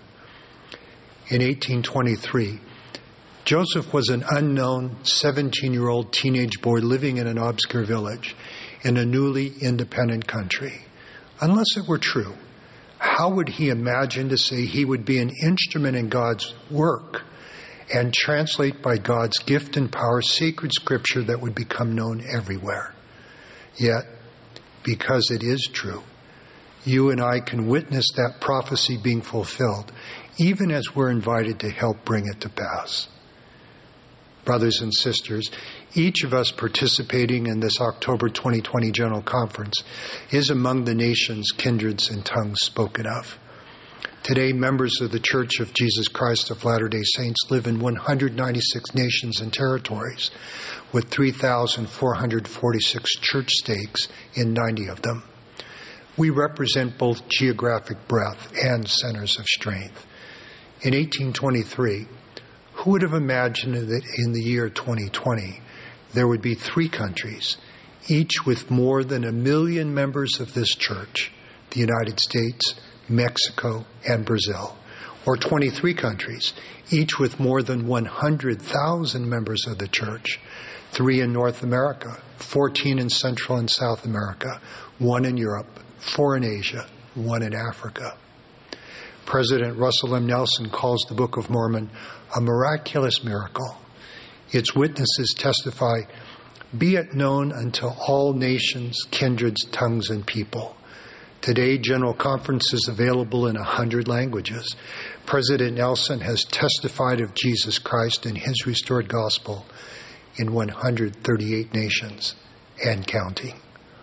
G: In eighteen twenty-three, Joseph was an unknown seventeen-year-old teenage boy living in an obscure village in a newly independent country. Unless it were true, how would he imagine to say he would be an instrument in God's work and translate by God's gift and power sacred scripture that would become known everywhere? Yet, because it is true, you and I can witness that prophecy being fulfilled, even as we're invited to help bring it to pass. Brothers and sisters, each of us participating in this October twenty twenty General Conference is among the nations, kindreds, and tongues spoken of. Today, members of the Church of Jesus Christ of Latter-day Saints live in one hundred ninety-six nations and territories, with three thousand four hundred forty-six church stakes in ninety of them. We represent both geographic breadth and centers of strength. In eighteen twenty-three, who would have imagined that in the year twenty twenty, there would be three countries, each with more than a million members of this church, the United States, Mexico, and Brazil, or twenty-three countries, each with more than one hundred thousand members of the church, three in North America, fourteen in Central and South America, one in Europe, four in Asia, one in Africa. President Russell M. Nelson calls the Book of Mormon a miraculous miracle. Its witnesses testify, "Be it known unto all nations, kindreds, tongues, and people." Today, General Conference is available in a hundred languages. President Nelson has testified of Jesus Christ and his restored gospel in one hundred thirty-eight nations and counting.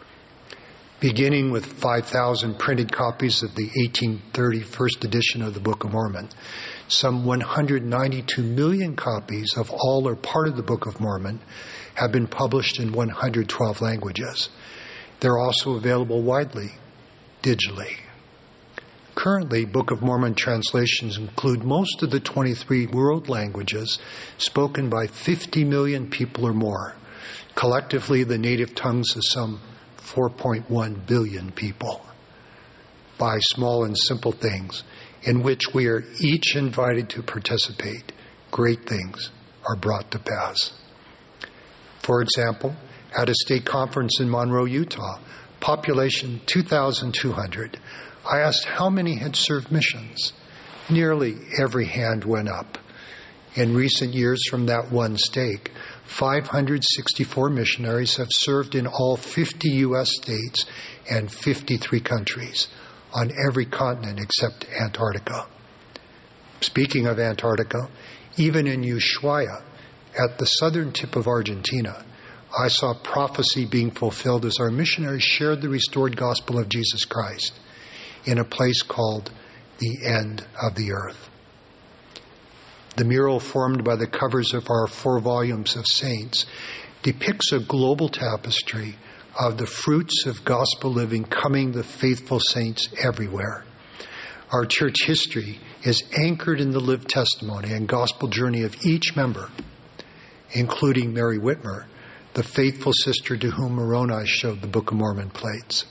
G: Beginning with five thousand printed copies of the eighteen thirty first edition of the Book of Mormon, some one hundred ninety-two million copies of all or part of the Book of Mormon have been published in one hundred twelve languages. They're also available widely, digitally. Currently, Book of Mormon translations include most of the twenty-three world languages spoken by fifty million people or more. Collectively, the native tongues of some four point one billion people. By small and simple things in which we are each invited to participate, great things are brought to pass. For example, at a state conference in Monroe, Utah, population two thousand two hundred, I asked how many had served missions. Nearly every hand went up. In recent years from that one stake, five hundred sixty-four missionaries have served in all fifty U S states and fifty-three countries on every continent except Antarctica. Speaking of Antarctica, even in Ushuaia, at the southern tip of Argentina, I saw prophecy being fulfilled as our missionaries shared the restored gospel of Jesus Christ in a place called the End of the Earth. The mural formed by the covers of our four volumes of saints depicts a global tapestry of the fruits of gospel living coming the faithful saints everywhere. Our church history is anchored in the lived testimony and gospel journey of each member, including Mary Whitmer, the faithful sister to whom Moroni showed the Book of Mormon plates.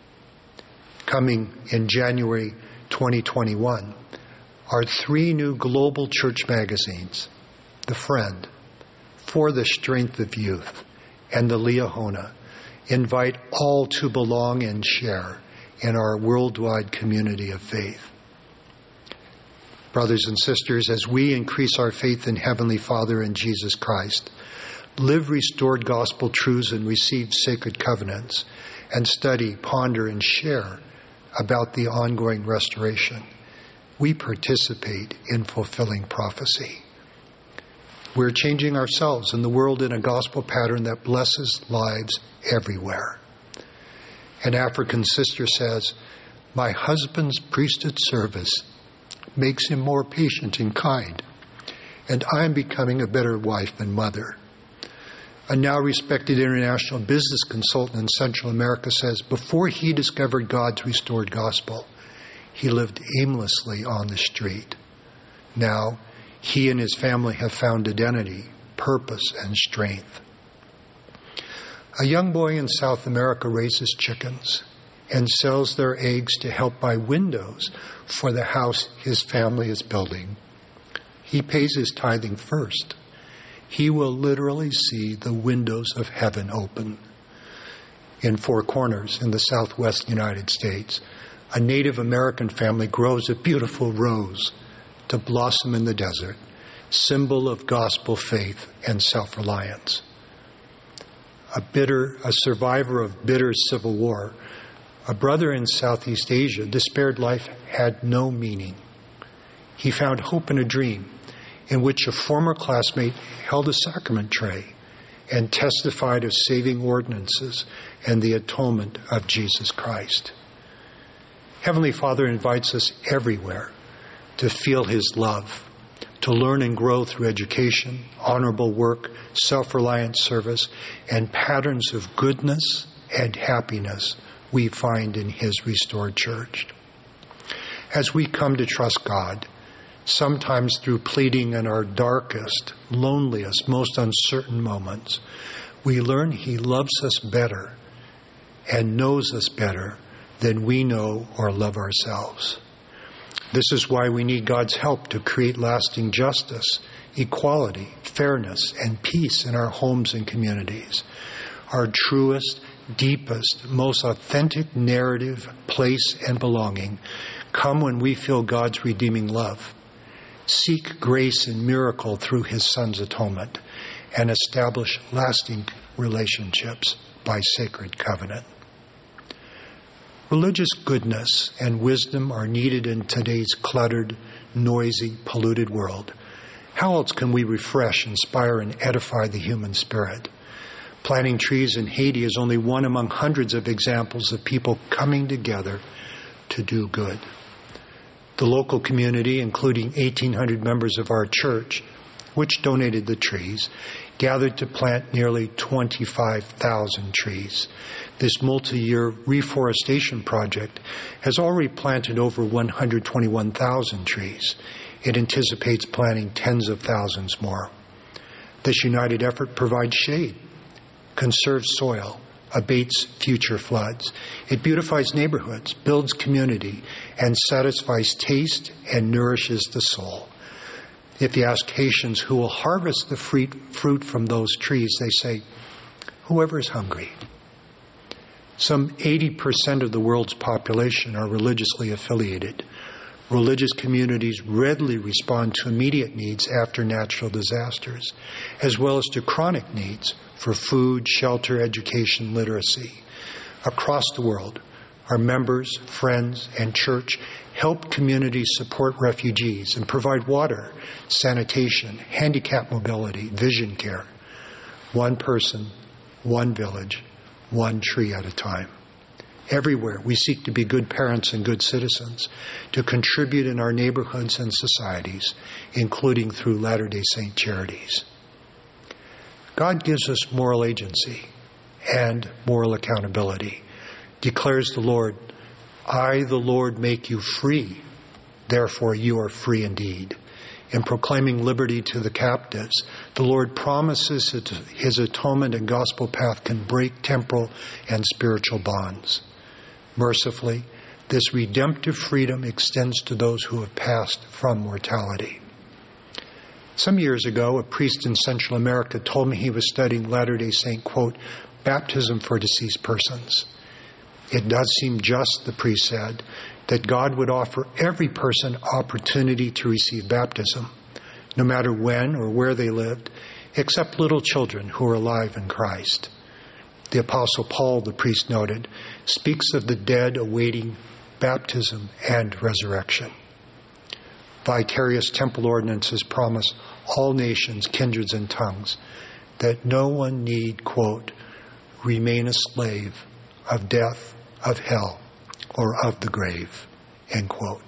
G: Coming in January twenty twenty-one are three new global church magazines, The Friend, For the Strength of Youth, and The Liahona, invite all to belong and share in our worldwide community of faith. Brothers and sisters, as we increase our faith in Heavenly Father and Jesus Christ, live restored gospel truths and receive sacred covenants, and study, ponder, and share about the ongoing restoration, we participate in fulfilling prophecy. We're changing ourselves and the world in a gospel pattern that blesses lives everywhere. An African sister says, "My husband's priesthood service makes him more patient and kind, and I'm becoming a better wife and mother." A now respected international business consultant in Central America says, before he discovered God's restored gospel, he lived aimlessly on the street. Now, he and his family have found identity, purpose, and strength. A young boy in South America raises chickens and sells their eggs to help buy windows for the house his family is building. He pays his tithing first. He will literally see the windows of heaven open. In Four Corners, in the southwest United States, a Native American family grows a beautiful rose to blossom in the desert, symbol of gospel faith and self-reliance. A bitter, a survivor of bitter civil war, a brother in Southeast Asia despaired life had no meaning. He found hope in a dream in which a former classmate held a sacrament tray and testified of saving ordinances and the atonement of Jesus Christ. Heavenly Father invites us everywhere to feel His love, to learn and grow through education, honorable work, self-reliant service, and patterns of goodness and happiness we find in His restored church. As we come to trust God, sometimes through pleading in our darkest, loneliest, most uncertain moments, we learn He loves us better and knows us better than we know or love ourselves. This is why we need God's help to create lasting justice, equality, fairness, and peace in our homes and communities. Our truest, deepest, most authentic narrative, place, and belonging come when we feel God's redeeming love, seek grace and miracle through His Son's atonement, and establish lasting relationships by sacred covenant. Religious goodness and wisdom are needed in today's cluttered, noisy, polluted world. How else can we refresh, inspire, and edify the human spirit? Planting trees in Haiti is only one among hundreds of examples of people coming together to do good. The local community, including eighteen hundred members of our church, which donated the trees, gathered to plant nearly twenty-five thousand trees. This multi-year reforestation project has already planted over one hundred twenty-one thousand trees. It anticipates planting tens of thousands more. This united effort provides shade, conserves soil, abates future floods. It beautifies neighborhoods, builds community, and satisfies taste and nourishes the soul. If you ask Haitians who will harvest the fruit from those trees, they say, whoever is hungry. Some eighty percent of the world's population are religiously affiliated. Religious communities readily respond to immediate needs after natural disasters, as well as to chronic needs for food, shelter, education, literacy. Across the world, our members, friends, and church help communities support refugees and provide water, sanitation, handicap mobility, vision care. One person, one village, one tree at a time. Everywhere, we seek to be good parents and good citizens, to contribute in our neighborhoods and societies, including through Latter-day Saint charities. God gives us moral agency and moral accountability. Declares the Lord, I, the Lord, make you free. Therefore, you are free indeed. In proclaiming liberty to the captives, the Lord promises that His atonement and gospel path can break temporal and spiritual bonds. Mercifully, this redemptive freedom extends to those who have passed from mortality. Some years ago, a priest in Central America told me he was studying Latter-day Saint, quote, baptism for deceased persons. It does seem just, the priest said, that God would offer every person opportunity to receive baptism, no matter when or where they lived, except little children who are alive in Christ. The Apostle Paul, the priest noted, speaks of the dead awaiting baptism and resurrection. Vicarious temple ordinances promise all nations, kindreds, and tongues that no one need, quote, remain a slave of death, of hell, or of the grave, end quote.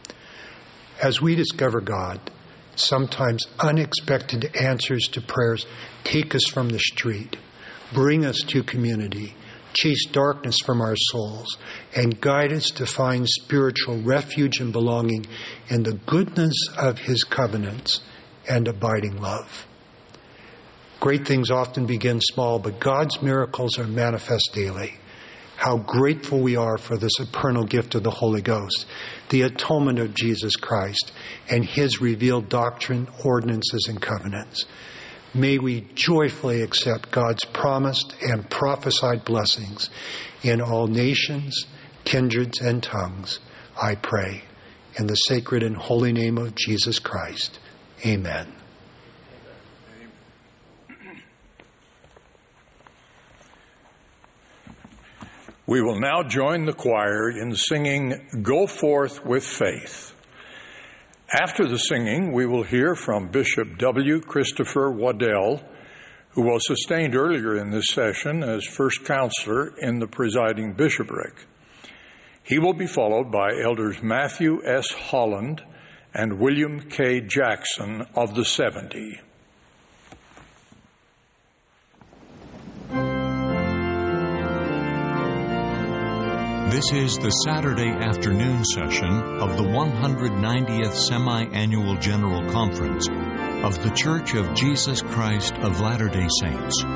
G: As we discover God, sometimes unexpected answers to prayers take us from the street, bring us to community, chase darkness from our souls, and guide us to find spiritual refuge and belonging in the goodness of His covenants and abiding love. Great things often begin small, but God's miracles are manifest daily. How grateful we are for the supernal gift of the Holy Ghost, the atonement of Jesus Christ, and His revealed doctrine, ordinances, and covenants. May we joyfully accept God's promised and prophesied blessings in all nations, kindreds, and tongues, I pray, in the sacred and holy name of Jesus Christ. Amen.
B: We will now join the choir in singing Go Forth with Faith. After the singing, we will hear from Bishop W. Christopher Waddell, who was sustained earlier in this session as first counselor in the presiding bishopric. He will be followed by Elders Matthew S. Holland and William K. Jackson of the seventy.
A: This is the Saturday afternoon session of the one hundred ninetieth Semi-Annual General Conference of The Church of Jesus Christ of Latter-day Saints.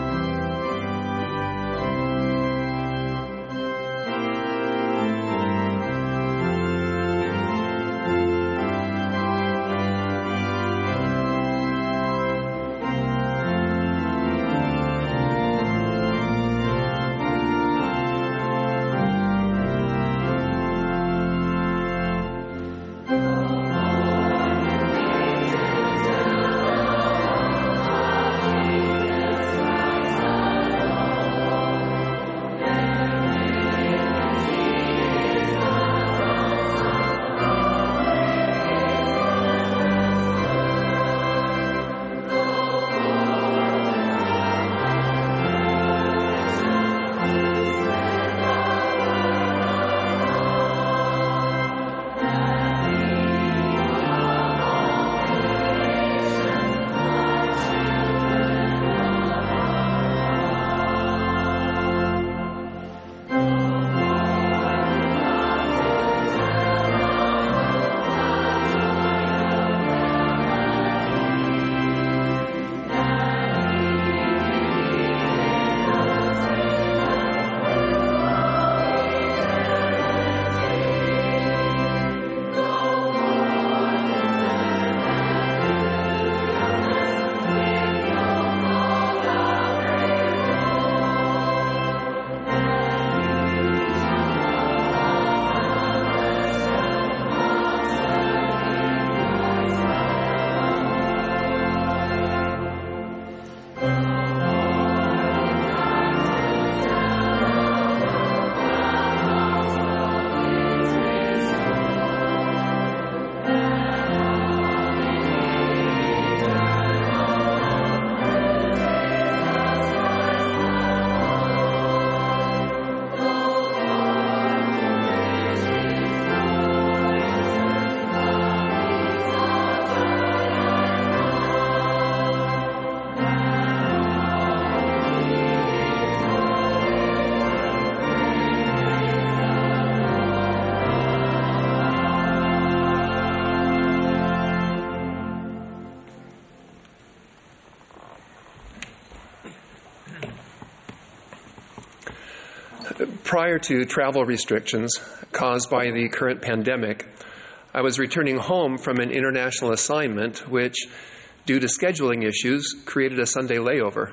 H: Prior to travel restrictions caused by the current pandemic, I was returning home from an international assignment which, due to scheduling issues, created a Sunday layover.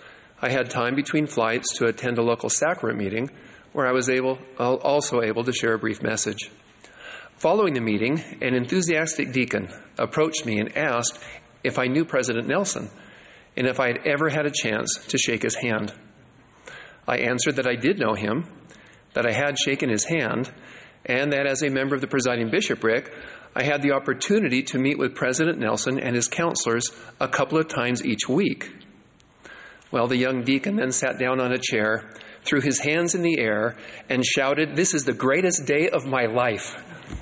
H: I had time between flights to attend a local sacrament meeting where I was able, also able to share a brief message. Following the meeting, an enthusiastic deacon approached me and asked if I knew President Nelson and if I had ever had a chance to shake his hand. I answered that I did know him, that I had shaken his hand, and that as a member of the presiding bishopric, I had the opportunity to meet with President Nelson and his counselors a couple of times each week. Well, the young deacon then sat down on a chair, threw his hands in the air, and shouted, "This is the greatest day of my life."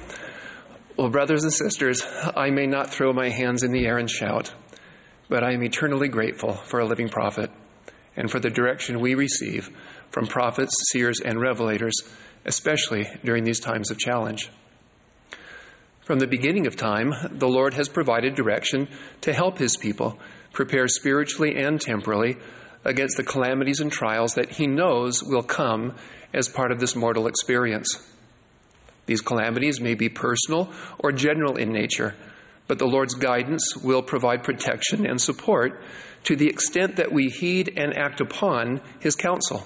H: Well, brothers and sisters, I may not throw my hands in the air and shout, but I am eternally grateful for a living prophet and for the direction we receive from prophets, seers, and revelators, especially during these times of challenge. From the beginning of time, the Lord has provided direction to help his people prepare spiritually and temporally against the calamities and trials that he knows will come as part of this mortal experience. These calamities may be personal or general in nature, but the Lord's guidance will provide protection and support to the extent that we heed and act upon his counsel.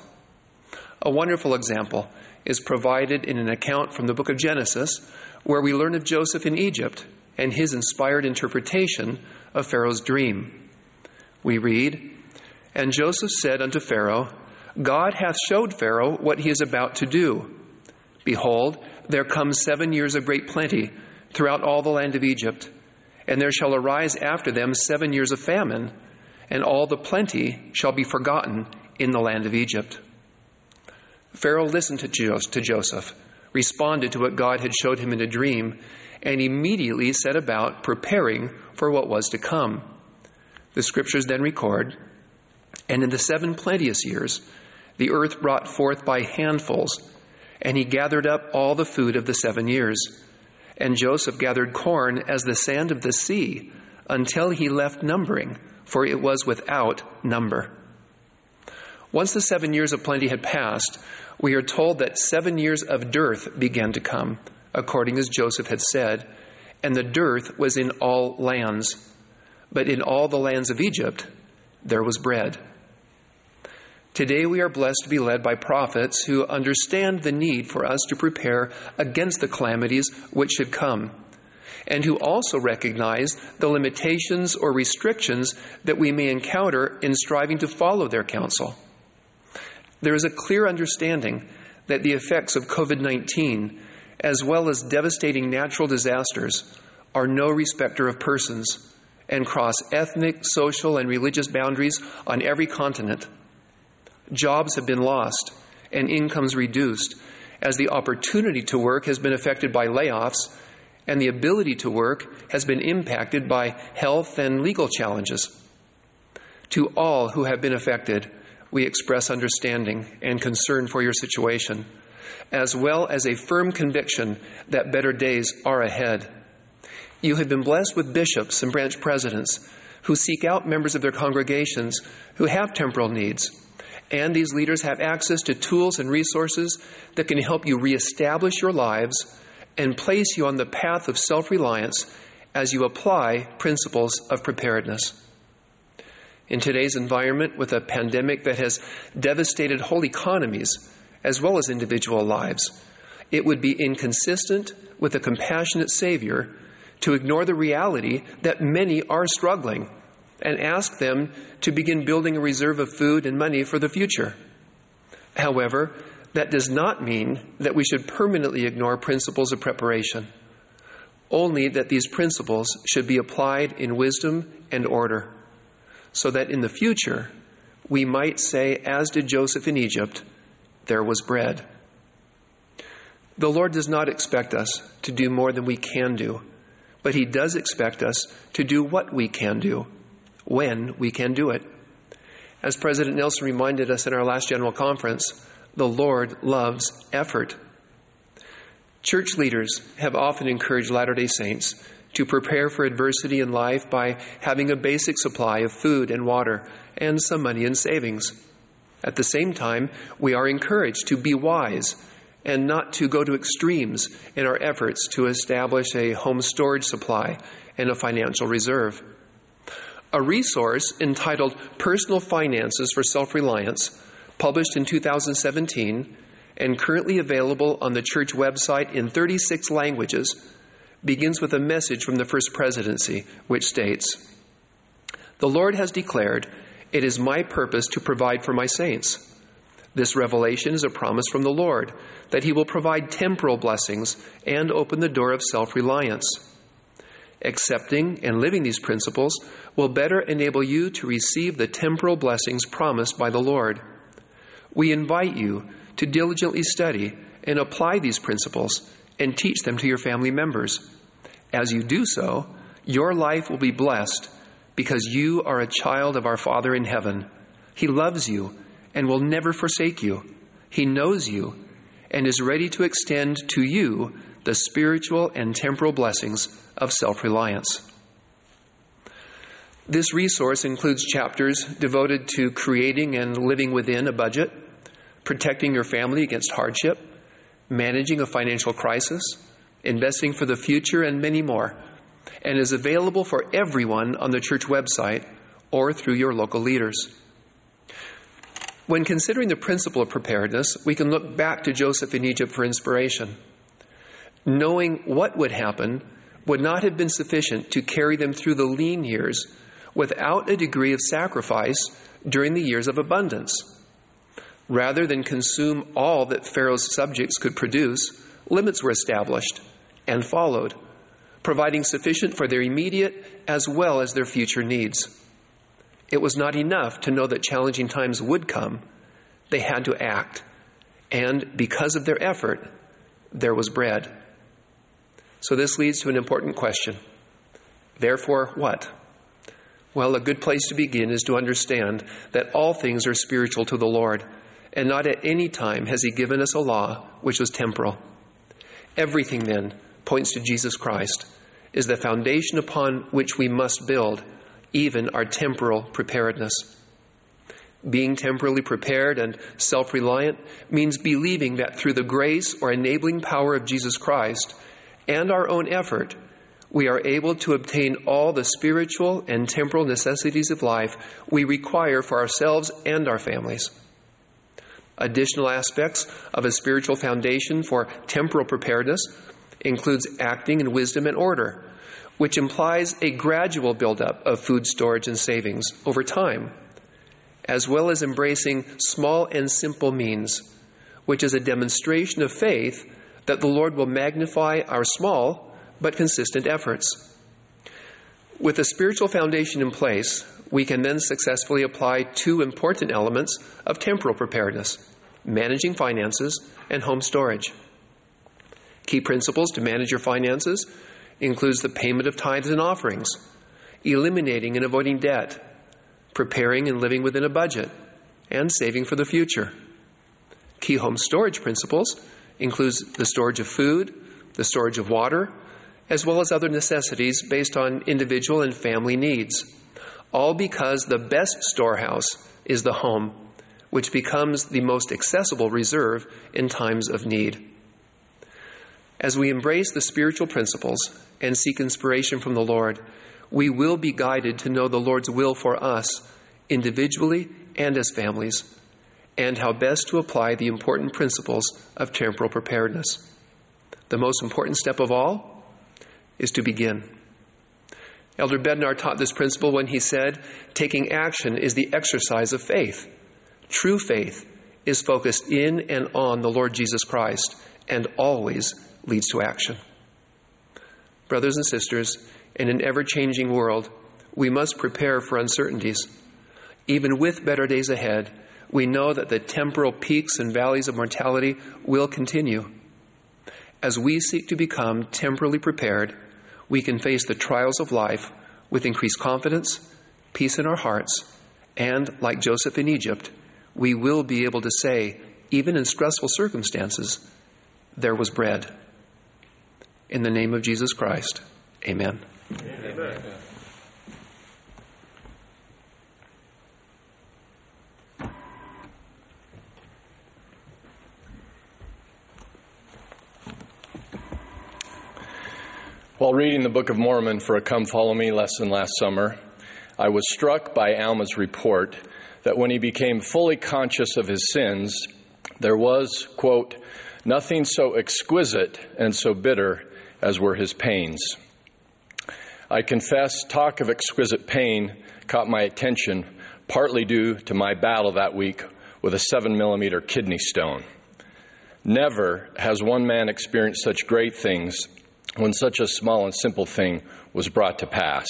H: A wonderful example is provided in an account from the book of Genesis, where we learn of Joseph in Egypt and his inspired interpretation of Pharaoh's dream. We read, "And Joseph said unto Pharaoh, God hath showed Pharaoh what he is about to do. Behold, there come seven years of great plenty throughout all the land of Egypt, And there shall arise after them seven years of famine, and all the plenty shall be forgotten in the land of Egypt. Pharaoh listened to Joseph, responded to what God had showed him in a dream, and immediately set about preparing for what was to come. The scriptures then record, and in the seven plenteous years, the earth brought forth by handfuls, and he gathered up all the food of the seven years. And Joseph gathered corn as the sand of the sea until he left numbering, for it was without number. Once the seven years of plenty had passed, we are told that seven years of dearth began to come, according as Joseph had said, and the dearth was in all lands. But in all the lands of Egypt, there was bread. Today we are blessed to be led by prophets who understand the need for us to prepare against the calamities which should come, and who also recognize the limitations or restrictions that we may encounter in striving to follow their counsel. There is a clear understanding that the effects of covid nineteen, as well as devastating natural disasters, are no respecter of persons and cross ethnic, social, and religious boundaries on every continent. Jobs have been lost and incomes reduced as the opportunity to work has been affected by layoffs and the ability to work has been impacted by health and legal challenges. To all who have been affected, we express understanding and concern for your situation, as well as a firm conviction that better days are ahead. You have been blessed with bishops and branch presidents who seek out members of their congregations who have temporal needs. And these leaders have access to tools and resources that can help you reestablish your lives and place you on the path of self-reliance as you apply principles of preparedness. In today's environment, with a pandemic that has devastated whole economies as well as individual lives, it would be inconsistent with a compassionate Savior to ignore the reality that many are struggling and ask them to begin building a reserve of food and money for the future. However, that does not mean that we should permanently ignore principles of preparation, only that these principles should be applied in wisdom and order, so that in the future we might say, as did Joseph in Egypt, there was bread. The Lord does not expect us to do more than we can do, but He does expect us to do what we can do, when we can do it. As President Nelson reminded us in our last General Conference, the Lord loves effort. Church leaders have often encouraged Latter-day Saints to prepare for adversity in life by having a basic supply of food and water and some money in savings. At the same time, we are encouraged to be wise and not to go to extremes in our efforts to establish a home storage supply and a financial reserve. A resource entitled Personal Finances for Self-Reliance, published in two thousand seventeen and currently available on the church website in thirty-six languages, begins with a message from the First Presidency, which states, "The Lord has declared, it is my purpose to provide for my saints. This revelation is a promise from the Lord that He will provide temporal blessings and open the door of self-reliance. Accepting and living these principles will better enable you to receive the temporal blessings promised by the Lord. We invite you to diligently study and apply these principles and teach them to your family members. As you do so, your life will be blessed because you are a child of our Father in heaven. He loves you and will never forsake you. He knows you and is ready to extend to you the spiritual and temporal blessings of self-reliance." This resource includes chapters devoted to creating and living within a budget, protecting your family against hardship, managing a financial crisis, investing for the future, and many more, and is available for everyone on the church website or through your local leaders. When considering the principle of preparedness, we can look back to Joseph in Egypt for inspiration. Knowing what would happen would not have been sufficient to carry them through the lean years without a degree of sacrifice during the years of abundance. Rather than consume all that Pharaoh's subjects could produce, limits were established and followed, providing sufficient for their immediate as well as their future needs. It was not enough to know that challenging times would come. They had to act. And because of their effort, there was bread. So this leads to an important question. Therefore, what? Well, a good place to begin is to understand that all things are spiritual to the Lord, and not at any time has he given us a law which was temporal. Everything, then, points to Jesus Christ, is the foundation upon which we must build, even our temporal preparedness. Being temporally prepared and self-reliant means believing that through the grace or enabling power of Jesus Christ and our own effort, we are able to obtain all the spiritual and temporal necessities of life we require for ourselves and our families. Additional aspects of a spiritual foundation for temporal preparedness includes acting in wisdom and order, which implies a gradual buildup of food storage and savings over time, as well as embracing small and simple means, which is a demonstration of faith that the Lord will magnify our small but consistent efforts. With a spiritual foundation in place, we can then successfully apply two important elements of temporal preparedness: managing finances and home storage. Key principles to manage your finances includes the payment of tithes and offerings, eliminating and avoiding debt, preparing and living within a budget, and saving for the future. Key home storage principles includes the storage of food, the storage of water, as well as other necessities based on individual and family needs, all because the best storehouse is the home, which becomes the most accessible reserve in times of need. As we embrace the spiritual principles and seek inspiration from the Lord, we will be guided to know the Lord's will for us, individually and as families, and how best to apply the important principles of temporal preparedness. The most important step of all is to begin. Elder Bednar taught this principle when he said, taking action is the exercise of faith. True faith is focused in and on the Lord Jesus Christ and always leads to action. Brothers and sisters, in an ever-changing world, we must prepare for uncertainties. Even with better days ahead, we know that the temporal peaks and valleys of mortality will continue. As we seek to become temporally prepared, we can face the trials of life with increased confidence, peace in our hearts, and, like Joseph in Egypt, we will be able to say, even in stressful circumstances, there was bread. In the name of Jesus Christ, amen. Amen.
I: While reading the Book of Mormon for a Come Follow Me lesson last summer, I was struck by Alma's report that when he became fully conscious of his sins, there was, quote, nothing so exquisite and so bitter as were his pains. I confess, talk of exquisite pain caught my attention, partly due to my battle that week with a seven millimeter kidney stone. Never has one man experienced such great things when such a small and simple thing was brought to pass.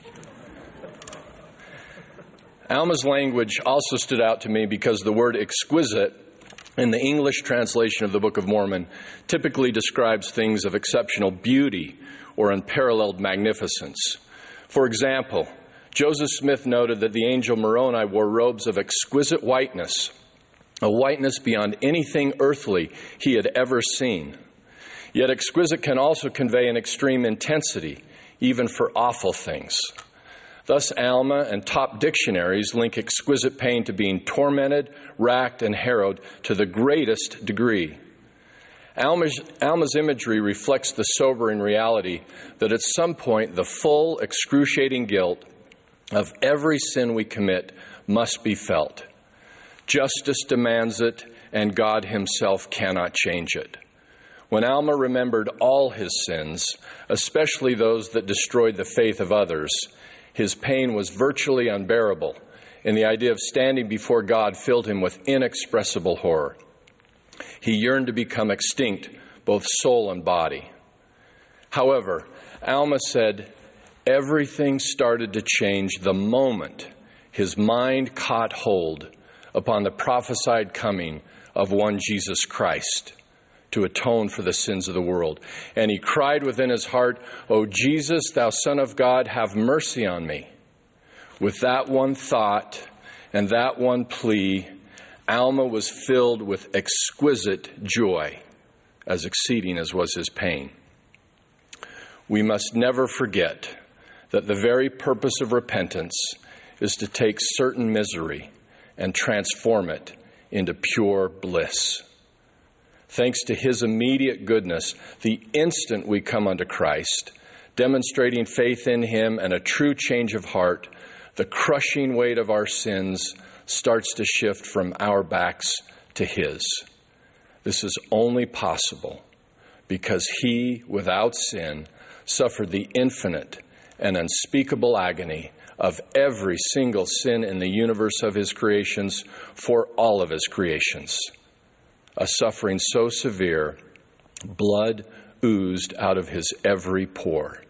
I: Alma's language also stood out to me because the word exquisite in the English translation of the Book of Mormon typically describes things of exceptional beauty or unparalleled magnificence. For example, Joseph Smith noted that the angel Moroni wore robes of exquisite whiteness, a whiteness beyond anything earthly he had ever seen. Yet exquisite can also convey an extreme intensity, even for awful things. Thus, Alma and top dictionaries link exquisite pain to being tormented, racked, and harrowed to the greatest degree. Alma's, Alma's imagery reflects the sobering reality that at some point the full, excruciating guilt of every sin we commit must be felt. Justice demands it, and God himself cannot change it. When Alma remembered all his sins, especially those that destroyed the faith of others, his pain was virtually unbearable, and the idea of standing before God filled him with inexpressible horror. He yearned to become extinct, both soul and body. However, Alma said everything started to change the moment his mind caught hold upon the prophesied coming of one Jesus Christ to atone for the sins of the world. And he cried within his heart, "O Jesus, thou Son of God, have mercy on me." With that one thought and that one plea, Alma was filled with exquisite joy, as exceeding as was his pain. We must never forget that the very purpose of repentance is to take certain misery and transform it into pure bliss. Thanks to his immediate goodness, the instant we come unto Christ, demonstrating faith in him and a true change of heart, the crushing weight of our sins starts to shift from our backs to his. This is only possible because he, without sin, suffered the infinite and unspeakable agony of every single sin in the universe of his creations for all of his creations. A suffering so severe, blood oozed out of his every pore.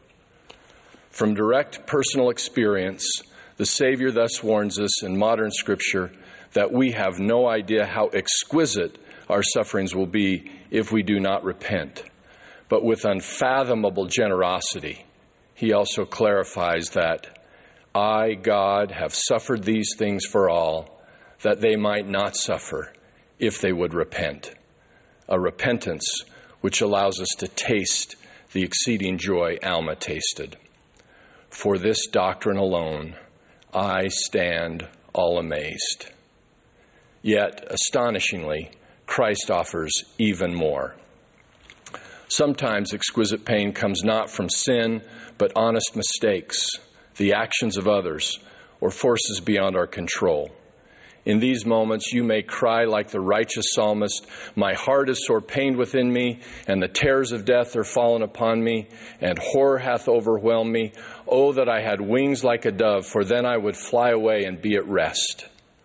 I: From direct personal experience, the Savior thus warns us in modern Scripture that we have no idea how exquisite our sufferings will be if we do not repent. But with unfathomable generosity, he also clarifies that I, God, have suffered these things for all, that they might not suffer if they would repent. A repentance which allows us to taste the exceeding joy Alma tasted. For this doctrine alone, I stand all amazed. Yet, astonishingly, Christ offers even more. Sometimes exquisite pain comes not from sin, but honest mistakes, the actions of others, or forces beyond our control. In these moments, you may cry like the righteous psalmist, "My heart is sore pained within me, and the terrors of death are fallen upon me, and horror hath overwhelmed me. Oh, that I had wings like a dove, for then I would fly away and be at rest."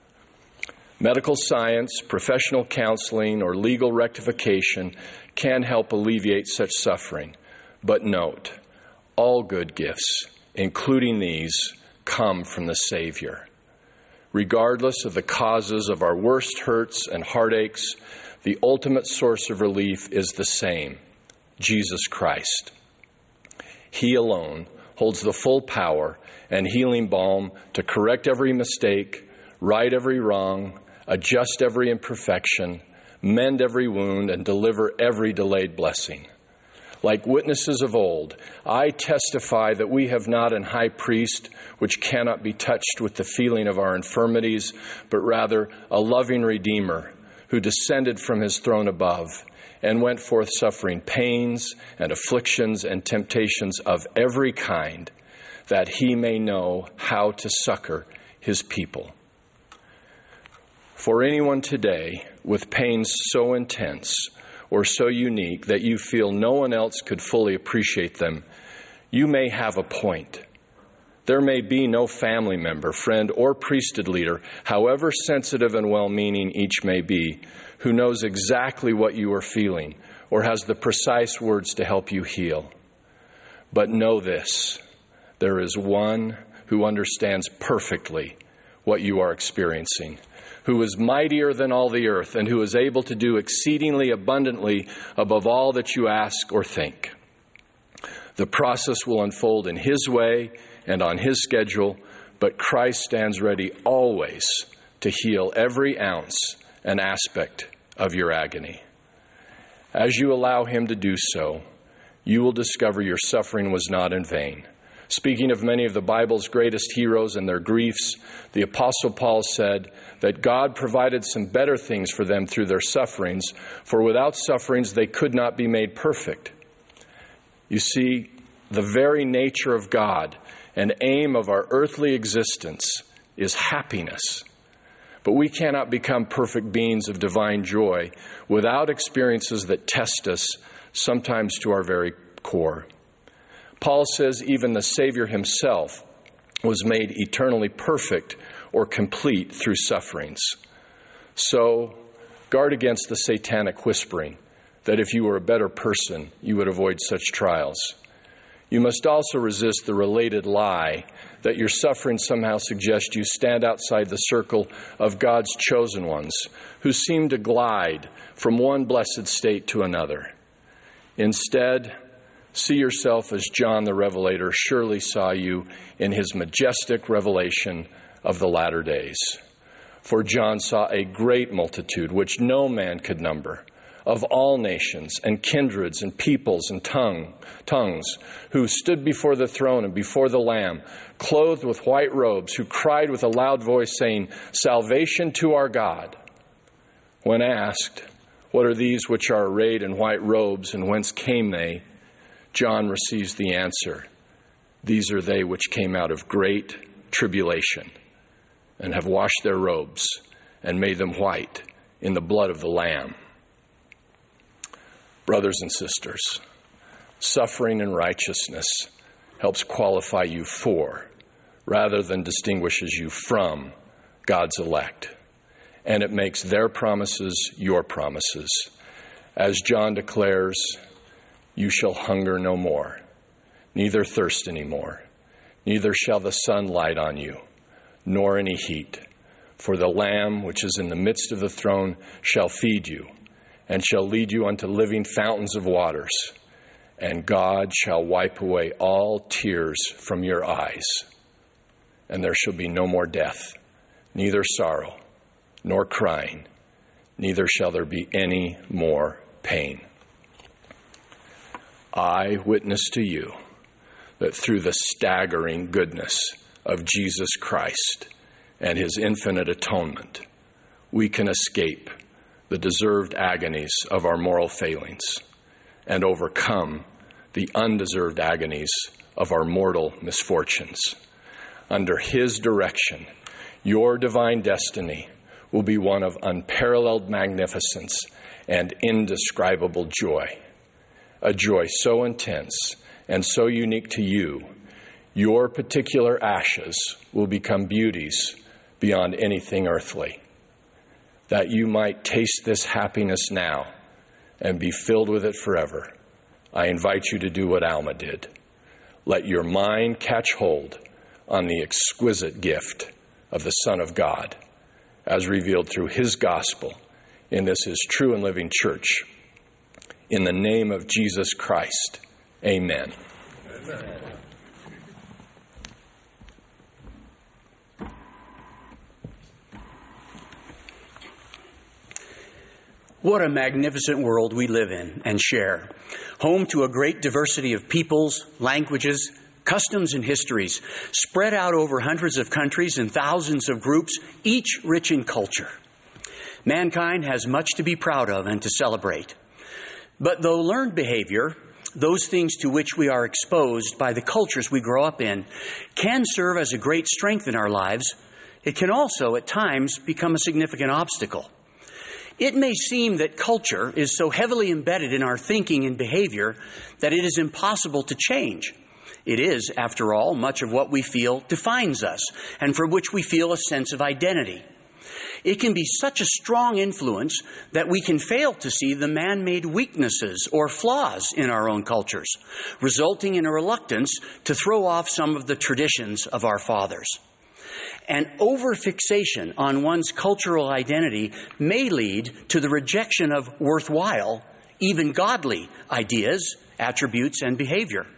I: Medical science, professional counseling, or legal rectification can help alleviate such suffering. But note, all good gifts, including these, come from the Savior. Regardless of the causes of our worst hurts and heartaches, the ultimate source of relief is the same, Jesus Christ. He alone holds the full power and healing balm to correct every mistake, right every wrong, adjust every imperfection, mend every wound, and deliver every delayed blessing. Like witnesses of old, I testify that we have not an high priest which cannot be touched with the feeling of our infirmities, but rather a loving Redeemer who descended from his throne above and went forth suffering pains and afflictions and temptations of every kind, that he may know how to succor his people. For anyone today with pains so intense or so unique that you feel no one else could fully appreciate them, you may have a point. There may be no family member, friend, or priesthood leader, however sensitive and well-meaning each may be, who knows exactly what you are feeling or has the precise words to help you heal. But know this, there is one who understands perfectly what you are experiencing, who is mightier than all the earth, and who is able to do exceedingly abundantly above all that you ask or think. The process will unfold in his way and on his schedule, but Christ stands ready always to heal every ounce and aspect of your agony. As you allow him to do so, you will discover your suffering was not in vain. Speaking of many of the Bible's greatest heroes and their griefs, the Apostle Paul said that God provided some better things for them through their sufferings, for without sufferings they could not be made perfect. You see, the very nature of God and aim of our earthly existence is happiness. But we cannot become perfect beings of divine joy without experiences that test us, sometimes to our very core. Paul says even the Savior himself was made eternally perfect or complete through sufferings. So guard against the satanic whispering that if you were a better person, you would avoid such trials. You must also resist the related lie that your suffering somehow suggests you stand outside the circle of God's chosen ones who seem to glide from one blessed state to another. Instead, see yourself as John the Revelator surely saw you in his majestic revelation of the latter days. For John saw a great multitude, which no man could number, of all nations and kindreds and peoples and tongue, tongues, who stood before the throne and before the Lamb, clothed with white robes, who cried with a loud voice, saying, "Salvation to our God." When asked, "What are these which are arrayed in white robes, and whence came they?" John receives the answer, "These are they which came out of great tribulation, and have washed their robes, and made them white in the blood of the Lamb." Brothers and sisters, suffering in righteousness helps qualify you for, rather than distinguishes you from, God's elect. And it makes their promises your promises. As John declares, "You shall hunger no more, neither thirst any more, neither shall the sun light on you, nor any heat. For the Lamb which is in the midst of the throne shall feed you, and shall lead you unto living fountains of waters. And God shall wipe away all tears from your eyes. And there shall be no more death, neither sorrow, nor crying, neither shall there be any more pain." I witness to you that through the staggering goodness of Jesus Christ and his infinite atonement, we can escape the deserved agonies of our moral failings and overcome the undeserved agonies of our mortal misfortunes. Under his direction, your divine destiny will be one of unparalleled magnificence and indescribable joy. A joy so intense and so unique to you, your particular ashes will become beauties beyond anything earthly. That you might taste this happiness now and be filled with it forever, I invite you to do what Alma did. Let your mind catch hold on the exquisite gift of the Son of God, as revealed through his gospel in this his true and living church. In the name of Jesus Christ, amen. Amen.
J: What a magnificent world we live in and share. Home to a great diversity of peoples, languages, customs, and histories, spread out over hundreds of countries and thousands of groups, each rich in culture. Mankind has much to be proud of and to celebrate. But though learned behavior, those things to which we are exposed by the cultures we grow up in, can serve as a great strength in our lives, it can also at times become a significant obstacle. It may seem that culture is so heavily embedded in our thinking and behavior that it is impossible to change. It is, after all, much of what we feel defines us and for which we feel a sense of identity. It can be such a strong influence that we can fail to see the man-made weaknesses or flaws in our own cultures, resulting in a reluctance to throw off some of the traditions of our fathers. An overfixation on one's cultural identity may lead to the rejection of worthwhile, even godly ideas, attributes, and behavior.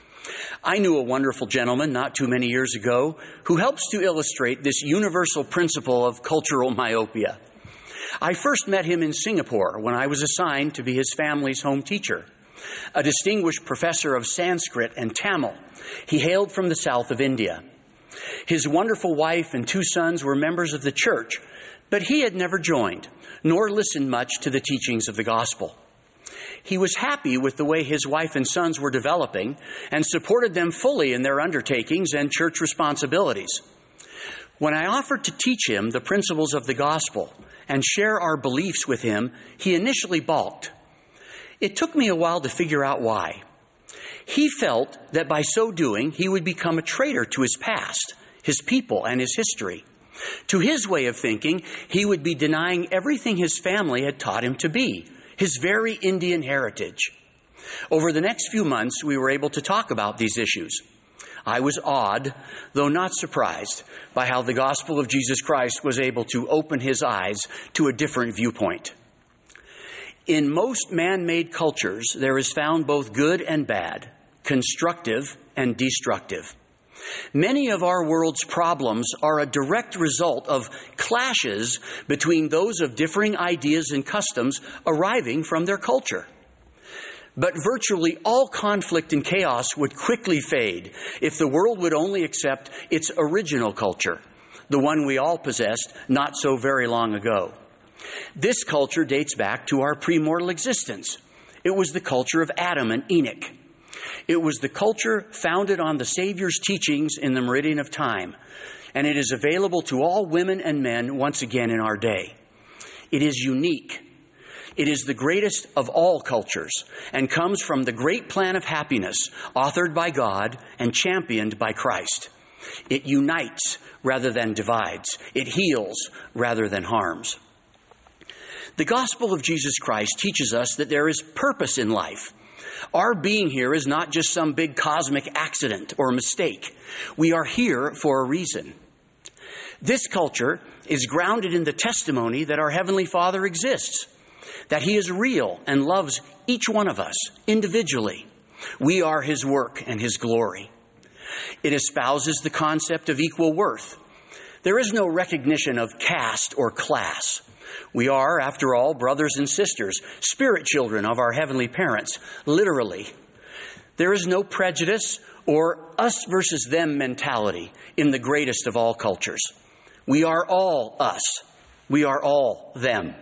J: I knew a wonderful gentleman not too many years ago who helps to illustrate this universal principle of cultural myopia. I first met him in Singapore when I was assigned to be his family's home teacher. A distinguished professor of Sanskrit and Tamil, he hailed from the south of India. His wonderful wife and two sons were members of the church, but he had never joined, nor listened much to the teachings of the gospel. He was happy with the way his wife and sons were developing and supported them fully in their undertakings and church responsibilities. When I offered to teach him the principles of the gospel and share our beliefs with him, he initially balked. It took me a while to figure out why. He felt that by so doing, he would become a traitor to his past, his people, and his history. To his way of thinking, he would be denying everything his family had taught him to be, his very Indian heritage. Over the next few months, we were able to talk about these issues. I was awed, though not surprised, by how the gospel of Jesus Christ was able to open his eyes to a different viewpoint. In most man-made cultures, there is found both good and bad, constructive and destructive. Many of our world's problems are a direct result of clashes between those of differing ideas and customs arriving from their culture. But virtually all conflict and chaos would quickly fade if the world would only accept its original culture, the one we all possessed not so very long ago. This culture dates back to our premortal existence. It was the culture of Adam and Enoch. It was the culture founded on the Savior's teachings in the meridian of time, and it is available to all women and men once again in our day. It is unique. It is the greatest of all cultures and comes from the great plan of happiness authored by God and championed by Christ. It unites rather than divides. It heals rather than harms. The gospel of Jesus Christ teaches us that there is purpose in life. Our being here is not just some big cosmic accident or mistake. We are here for a reason. This culture is grounded in the testimony that our Heavenly Father exists, that He is real and loves each one of us individually. We are His work and His glory. It espouses the concept of equal worth. There is no recognition of caste or class. We are, after all, brothers and sisters, spirit children of our heavenly parents, literally. There is no prejudice or us versus them mentality in the greatest of all cultures. We are all us. We are all them.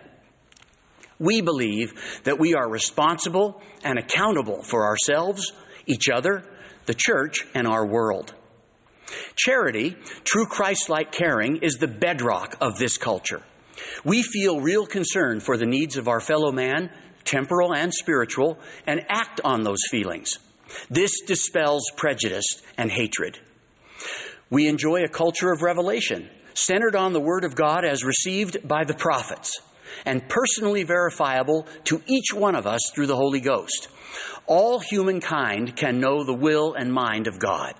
J: We believe that we are responsible and accountable for ourselves, each other, the church, and our world. Charity, true Christ-like caring, is the bedrock of this culture. We feel real concern for the needs of our fellow man, temporal and spiritual, and act on those feelings. This dispels prejudice and hatred. We enjoy a culture of revelation, centered on the Word of God as received by the prophets, and personally verifiable to each one of us through the Holy Ghost. All humankind can know the will and mind of God.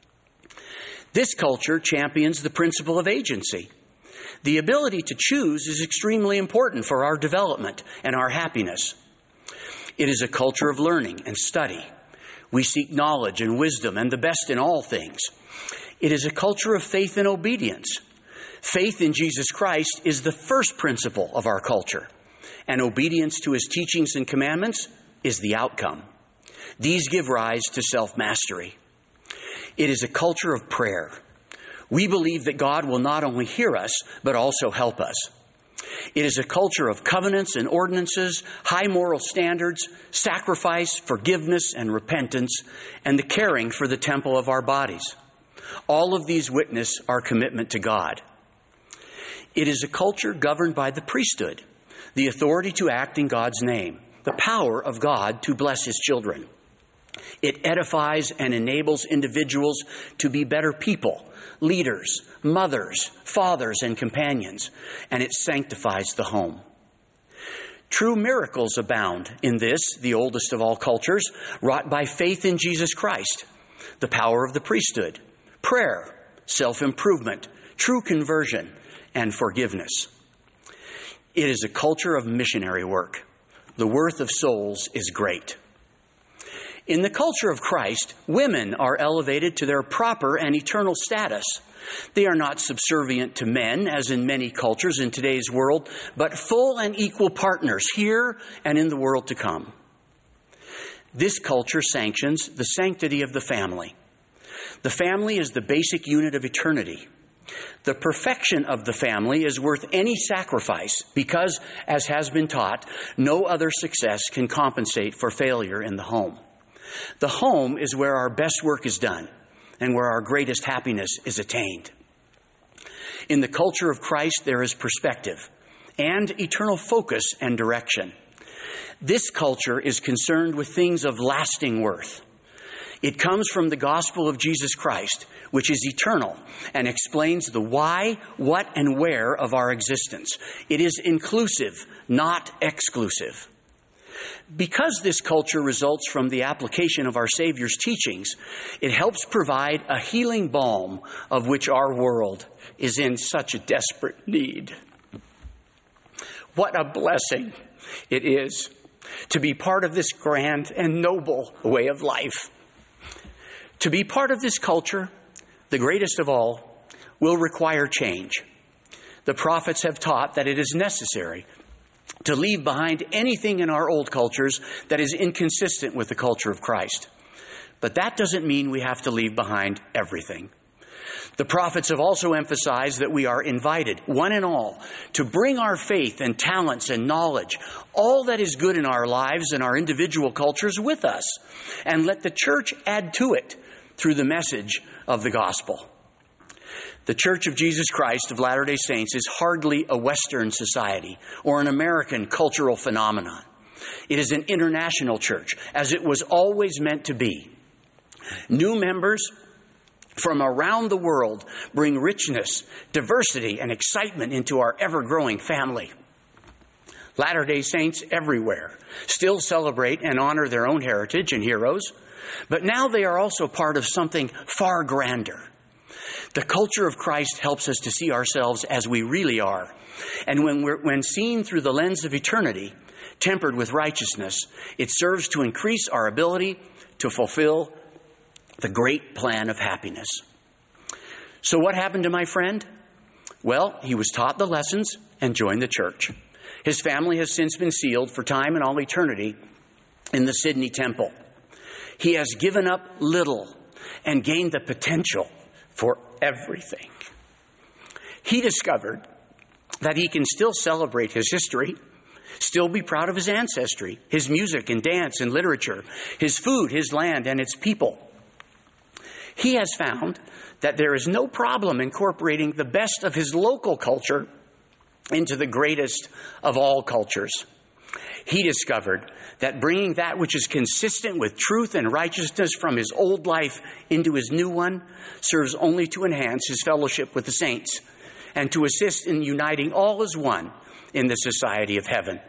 J: This culture champions the principle of agency. The ability to choose is extremely important for our development and our happiness. It is a culture of learning and study. We seek knowledge and wisdom and the best in all things. It is a culture of faith and obedience. Faith in Jesus Christ is the first principle of our culture, and obedience to His teachings and commandments is the outcome. These give rise to self-mastery. It is a culture of prayer. We believe that God will not only hear us, but also help us. It is a culture of covenants and ordinances, high moral standards, sacrifice, forgiveness, and repentance, and the caring for the temple of our bodies. All of these witness our commitment to God. It is a culture governed by the priesthood, the authority to act in God's name, the power of God to bless His children. It edifies and enables individuals to be better people, leaders, mothers, fathers, and companions, and it sanctifies the home. True miracles abound in this, the oldest of all cultures, wrought by faith in Jesus Christ, the power of the priesthood, prayer, self-improvement, true conversion, and forgiveness. It is a culture of missionary work. The worth of souls is great. In the culture of Christ, women are elevated to their proper and eternal status. They are not subservient to men, as in many cultures in today's world, but full and equal partners here and in the world to come. This culture sanctions the sanctity of the family. The family is the basic unit of eternity. The perfection of the family is worth any sacrifice because, as has been taught, no other success can compensate for failure in the home. The home is where our best work is done and where our greatest happiness is attained. In the culture of Christ, there is perspective and eternal focus and direction. This culture is concerned with things of lasting worth. It comes from the gospel of Jesus Christ, which is eternal and explains the why, what, and where of our existence. It is inclusive, not exclusive. Because this culture results from the application of our Savior's teachings, it helps provide a healing balm of which our world is in such a desperate need. What a blessing it is to be part of this grand and noble way of life. To be part of this culture, the greatest of all, will require change. The prophets have taught that it is necessary to leave behind anything in our old cultures that is inconsistent with the culture of Christ. But that doesn't mean we have to leave behind everything. The prophets have also emphasized that we are invited, one and all, to bring our faith and talents and knowledge, all that is good in our lives and our individual cultures with us, and let the church add to it through the message of the gospel. The Church of Jesus Christ of Latter-day Saints is hardly a Western society or an American cultural phenomenon. It is an international church, as it was always meant to be. New members from around the world bring richness, diversity, and excitement into our ever-growing family. Latter-day Saints everywhere still celebrate and honor their own heritage and heroes, but now they are also part of something far grander. The culture of Christ helps us to see ourselves as we really are. And when we're, when seen through the lens of eternity, tempered with righteousness, it serves to increase our ability to fulfill the great plan of happiness. So what happened to my friend? Well, he was taught the lessons and joined the church. His family has since been sealed for time and all eternity in the Sydney Temple. He has given up little and gained the potential for everything. He discovered that he can still celebrate his history, still be proud of his ancestry, his music and dance and literature, his food, his land, and its people. He has found that there is no problem incorporating the best of his local culture into the greatest of all cultures. He discovered that bringing that which is consistent with truth and righteousness from his old life into his new one serves only to enhance his fellowship with the saints and to assist in uniting all as one in the society of heaven.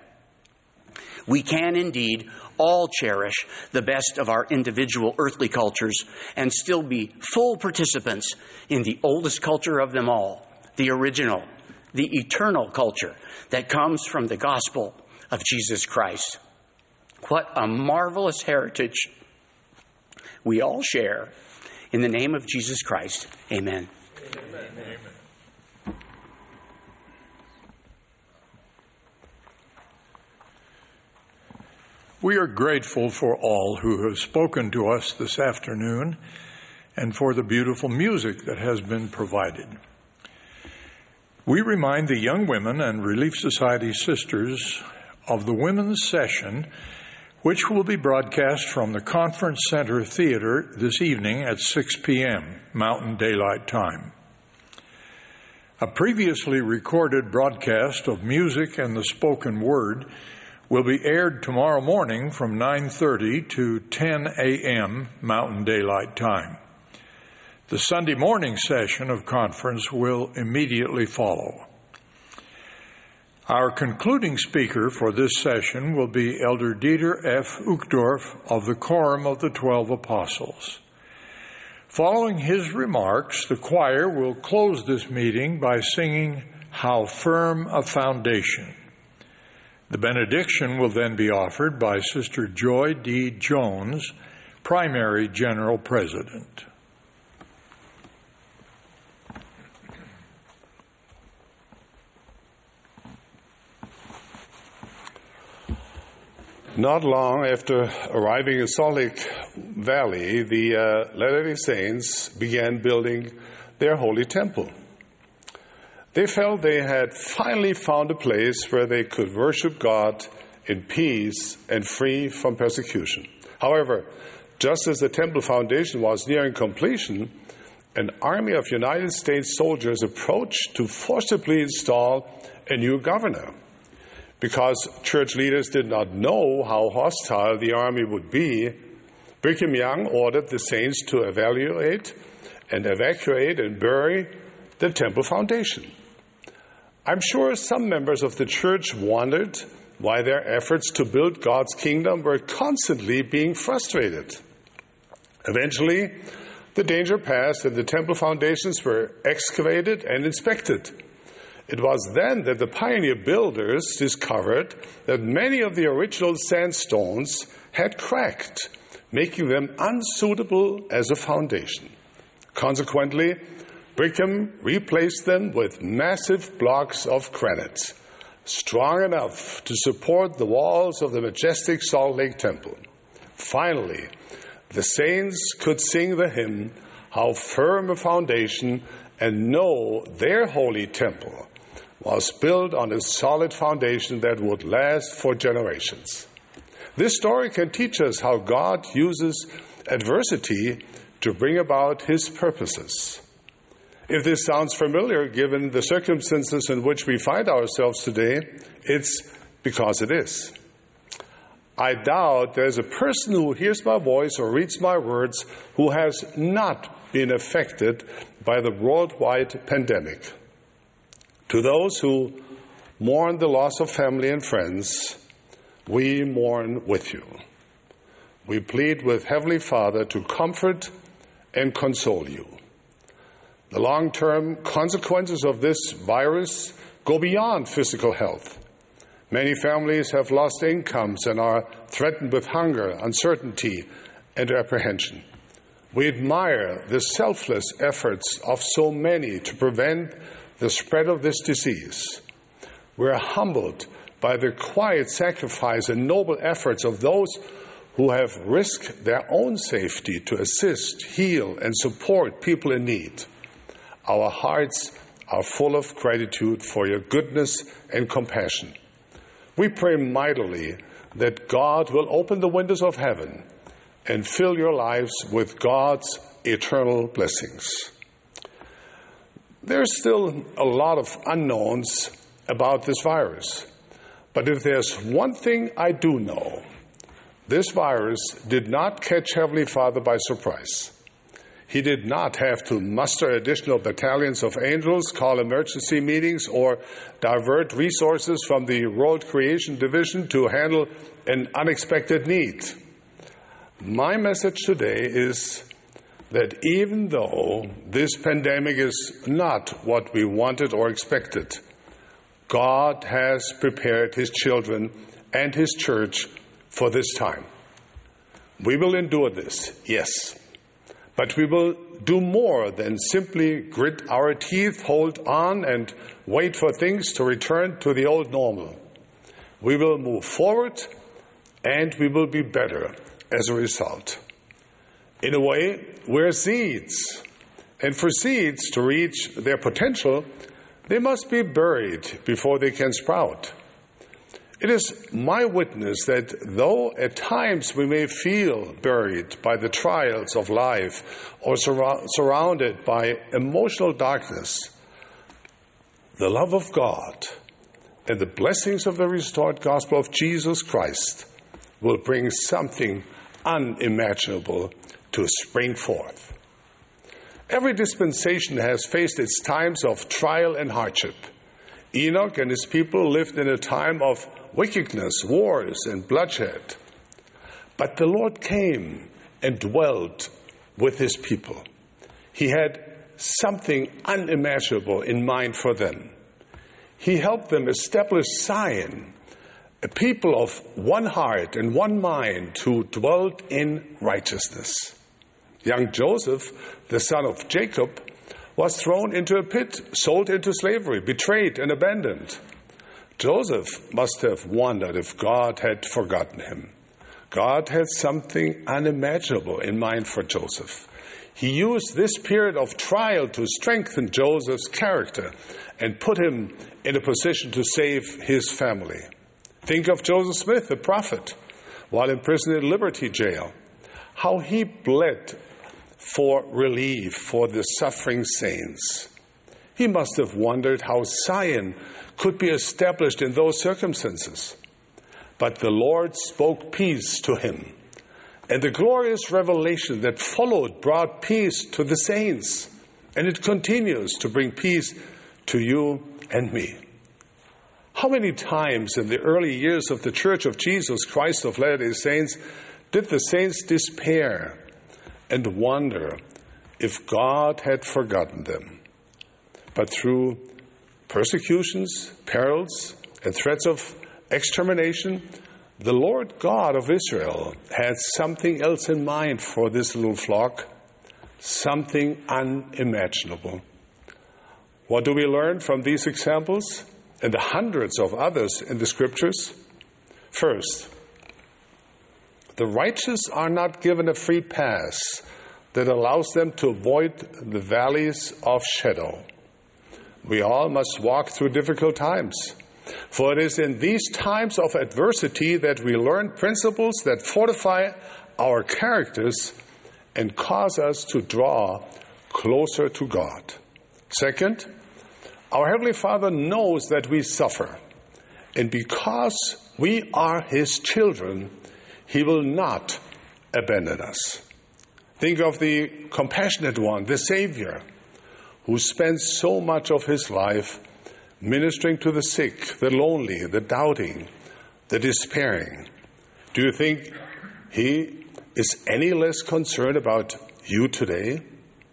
J: We can indeed all cherish the best of our individual earthly cultures and still be full participants in the oldest culture of them all, the original, the eternal culture that comes from the gospel of Jesus Christ. What a marvelous heritage we all share. In the name of Jesus Christ, amen.
B: Amen. Amen. We are grateful for all who have spoken to us this afternoon and for the beautiful music that has been provided. We remind the young women and Relief Society sisters of the women's session, which will be broadcast from the Conference Center Theater this evening at six p.m. Mountain Daylight Time. A previously recorded broadcast of music and the spoken word will be aired tomorrow morning from nine thirty to ten a.m. Mountain Daylight Time. The Sunday morning session of conference will immediately follow. Our concluding speaker for this session will be Elder Dieter F. Uchtdorf of the Quorum of the Twelve Apostles. Following his remarks, the choir will close this meeting by singing "How Firm a Foundation." The benediction will then be offered by Sister Joy D. Jones, Primary General President.
K: Not long after arriving in Salt Lake Valley, the uh, Latter-day Saints began building their holy temple. They felt they had finally found a place where they could worship God in peace and free from persecution. However, just as the temple foundation was nearing completion, an army of United States soldiers approached to forcibly install a new governor. Because church leaders did not know how hostile the army would be, Brigham Young ordered the saints to evaluate and evacuate and bury the temple foundation. I'm sure some members of the church wondered why their efforts to build God's kingdom were constantly being frustrated. Eventually, the danger passed and the temple foundations were excavated and inspected. It was then that the pioneer builders discovered that many of the original sandstones had cracked, making them unsuitable as a foundation. Consequently, Brigham replaced them with massive blocks of granite, strong enough to support the walls of the majestic Salt Lake Temple. Finally, the saints could sing the hymn, "How Firm a Foundation," and know their holy temple was built on a solid foundation that would last for generations. This story can teach us how God uses adversity to bring about his purposes. If this sounds familiar, given the circumstances in which we find ourselves today, it's because it is. I doubt there's a person who hears my voice or reads my words who has not been affected by the worldwide pandemic. To those who mourn the loss of family and friends, we mourn with you. We plead with Heavenly Father to comfort and console you. The long-term consequences of this virus go beyond physical health. Many families have lost incomes and are threatened with hunger, uncertainty, and apprehension. We admire the selfless efforts of so many to prevent the spread of this disease. We are humbled by the quiet sacrifice and noble efforts of those who have risked their own safety to assist, heal, and support people in need. Our hearts are full of gratitude for your goodness and compassion. We pray mightily that God will open the windows of heaven and fill your lives with God's eternal blessings. There's still a lot of unknowns about this virus, but if there's one thing I do know, this virus did not catch Heavenly Father by surprise. He did not have to muster additional battalions of angels, call emergency meetings, or divert resources from the World Creation Division to handle an unexpected need. My message today is that even though this pandemic is not what we wanted or expected, God has prepared his children and his church for this time. We will endure this, yes. But we will do more than simply grit our teeth, hold on, and wait for things to return to the old normal. We will move forward, and we will be better as a result. In a way, we're seeds. And for seeds to reach their potential, they must be buried before they can sprout. It is my witness that though at times we may feel buried by the trials of life or sur- surrounded by emotional darkness, the love of God and the blessings of the restored gospel of Jesus Christ will bring something unimaginable to spring forth. Every dispensation has faced its times of trial and hardship. Enoch and his people lived in a time of wickedness, wars, and bloodshed. But the Lord came and dwelt with his people. He had something unimaginable in mind for them. He helped them establish Zion, a people of one heart and one mind who dwelt in righteousness. Young Joseph, the son of Jacob, was thrown into a pit, sold into slavery, betrayed and abandoned. Joseph must have wondered if God had forgotten him. God had something unimaginable in mind for Joseph. He used this period of trial to strengthen Joseph's character and put him in a position to save his family. Think of Joseph Smith, the prophet, while imprisoned in Liberty Jail, how he bled for relief for the suffering saints. He must have wondered how Zion could be established in those circumstances. But the Lord spoke peace to him, and the glorious revelation that followed brought peace to the saints, and it continues to bring peace to you and me. How many times in the early years of the Church of Jesus Christ of Latter-day Saints did the saints despair and wonder if God had forgotten them? But through persecutions, perils, and threats of extermination, the Lord God of Israel had something else in mind for this little flock, something unimaginable. What do we learn from these examples and the hundreds of others in the Scriptures? First, the righteous are not given a free pass that allows them to avoid the valleys of shadow. We all must walk through difficult times, for it is in these times of adversity that we learn principles that fortify our characters and cause us to draw closer to God. Second, our Heavenly Father knows that we suffer, and because we are His children, He will not abandon us. Think of the compassionate one, the Savior, who spends so much of His life ministering to the sick, the lonely, the doubting, the despairing. Do you think He is any less concerned about you today?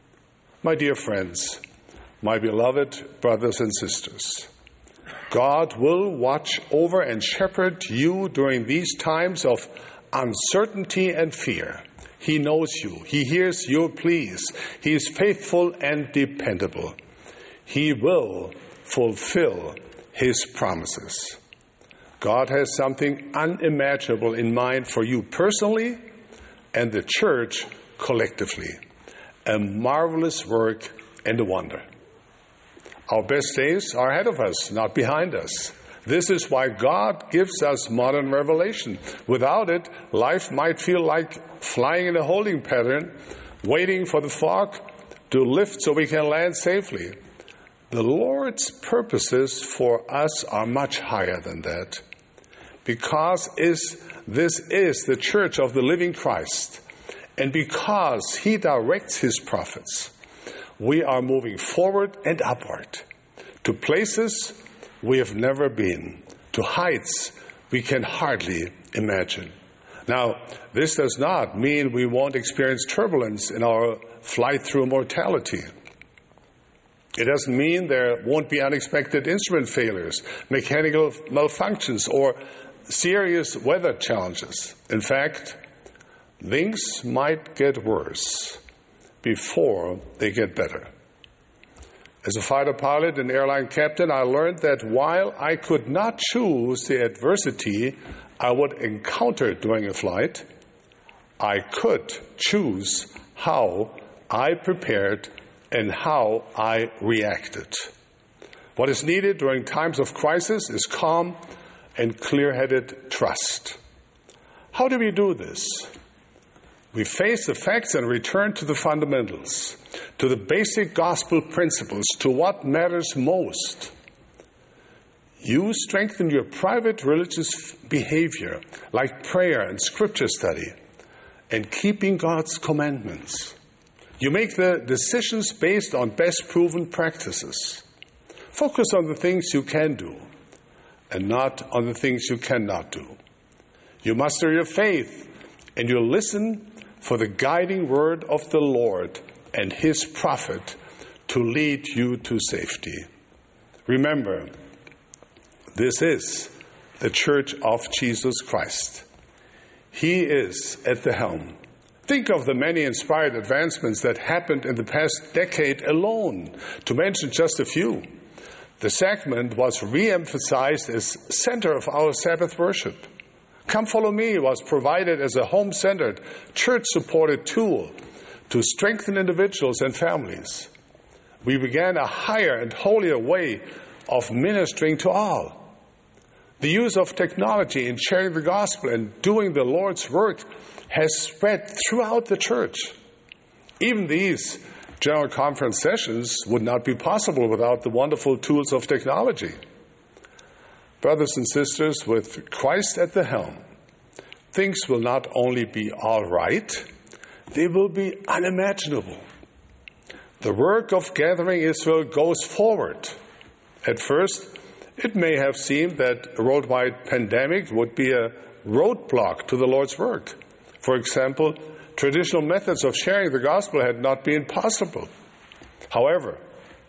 K: My dear friends, my beloved brothers and sisters, God will watch over and shepherd you during these times of uncertainty and fear. He knows you. He hears your pleas. He is faithful and dependable. He will fulfill His promises. God has something unimaginable in mind for you personally and the church collectively. A marvelous work and a wonder. Our best days are ahead of us, not behind us. This is why God gives us modern revelation. Without it, life might feel like flying in a holding pattern, waiting for the fog to lift so we can land safely. The Lord's purposes for us are much higher than that. Because is, this is the church of the living Christ, and because He directs His prophets, we are moving forward and upward to places we have never been, to heights we can hardly imagine. Now, this does not mean we won't experience turbulence in our flight through mortality. It doesn't mean there won't be unexpected instrument failures, mechanical malfunctions, or serious weather challenges. In fact, things might get worse before they get better. As a fighter pilot and airline captain, I learned that while I could not choose the adversity I would encounter during a flight, I could choose how I prepared and how I reacted. What is needed during times of crisis is calm and clear-headed trust. How do we do this? We face the facts and return to the fundamentals, to the basic gospel principles, to what matters most. You strengthen your private religious behavior, like prayer and scripture study, and keeping God's commandments. You make the decisions based on best proven practices. Focus on the things you can do and not on the things you cannot do. You muster your faith and you listen for the guiding word of the Lord and His prophet to lead you to safety. Remember, this is the Church of Jesus Christ. He is at the helm. Think of the many inspired advancements that happened in the past decade alone, to mention just a few. The sacrament was re-emphasized as center of our Sabbath worship. Come Follow Me was provided as a home-centered, church-supported tool to strengthen individuals and families. We began a higher and holier way of ministering to all. The use of technology in sharing the gospel and doing the Lord's work has spread throughout the church. Even these General Conference sessions would not be possible without the wonderful tools of technology. Brothers and sisters, with Christ at the helm, things will not only be all right, they will be unimaginable. The work of gathering Israel goes forward, at first It may have seemed that a worldwide pandemic would be a roadblock to the Lord's work. For example, traditional methods of sharing the gospel had not been possible. However,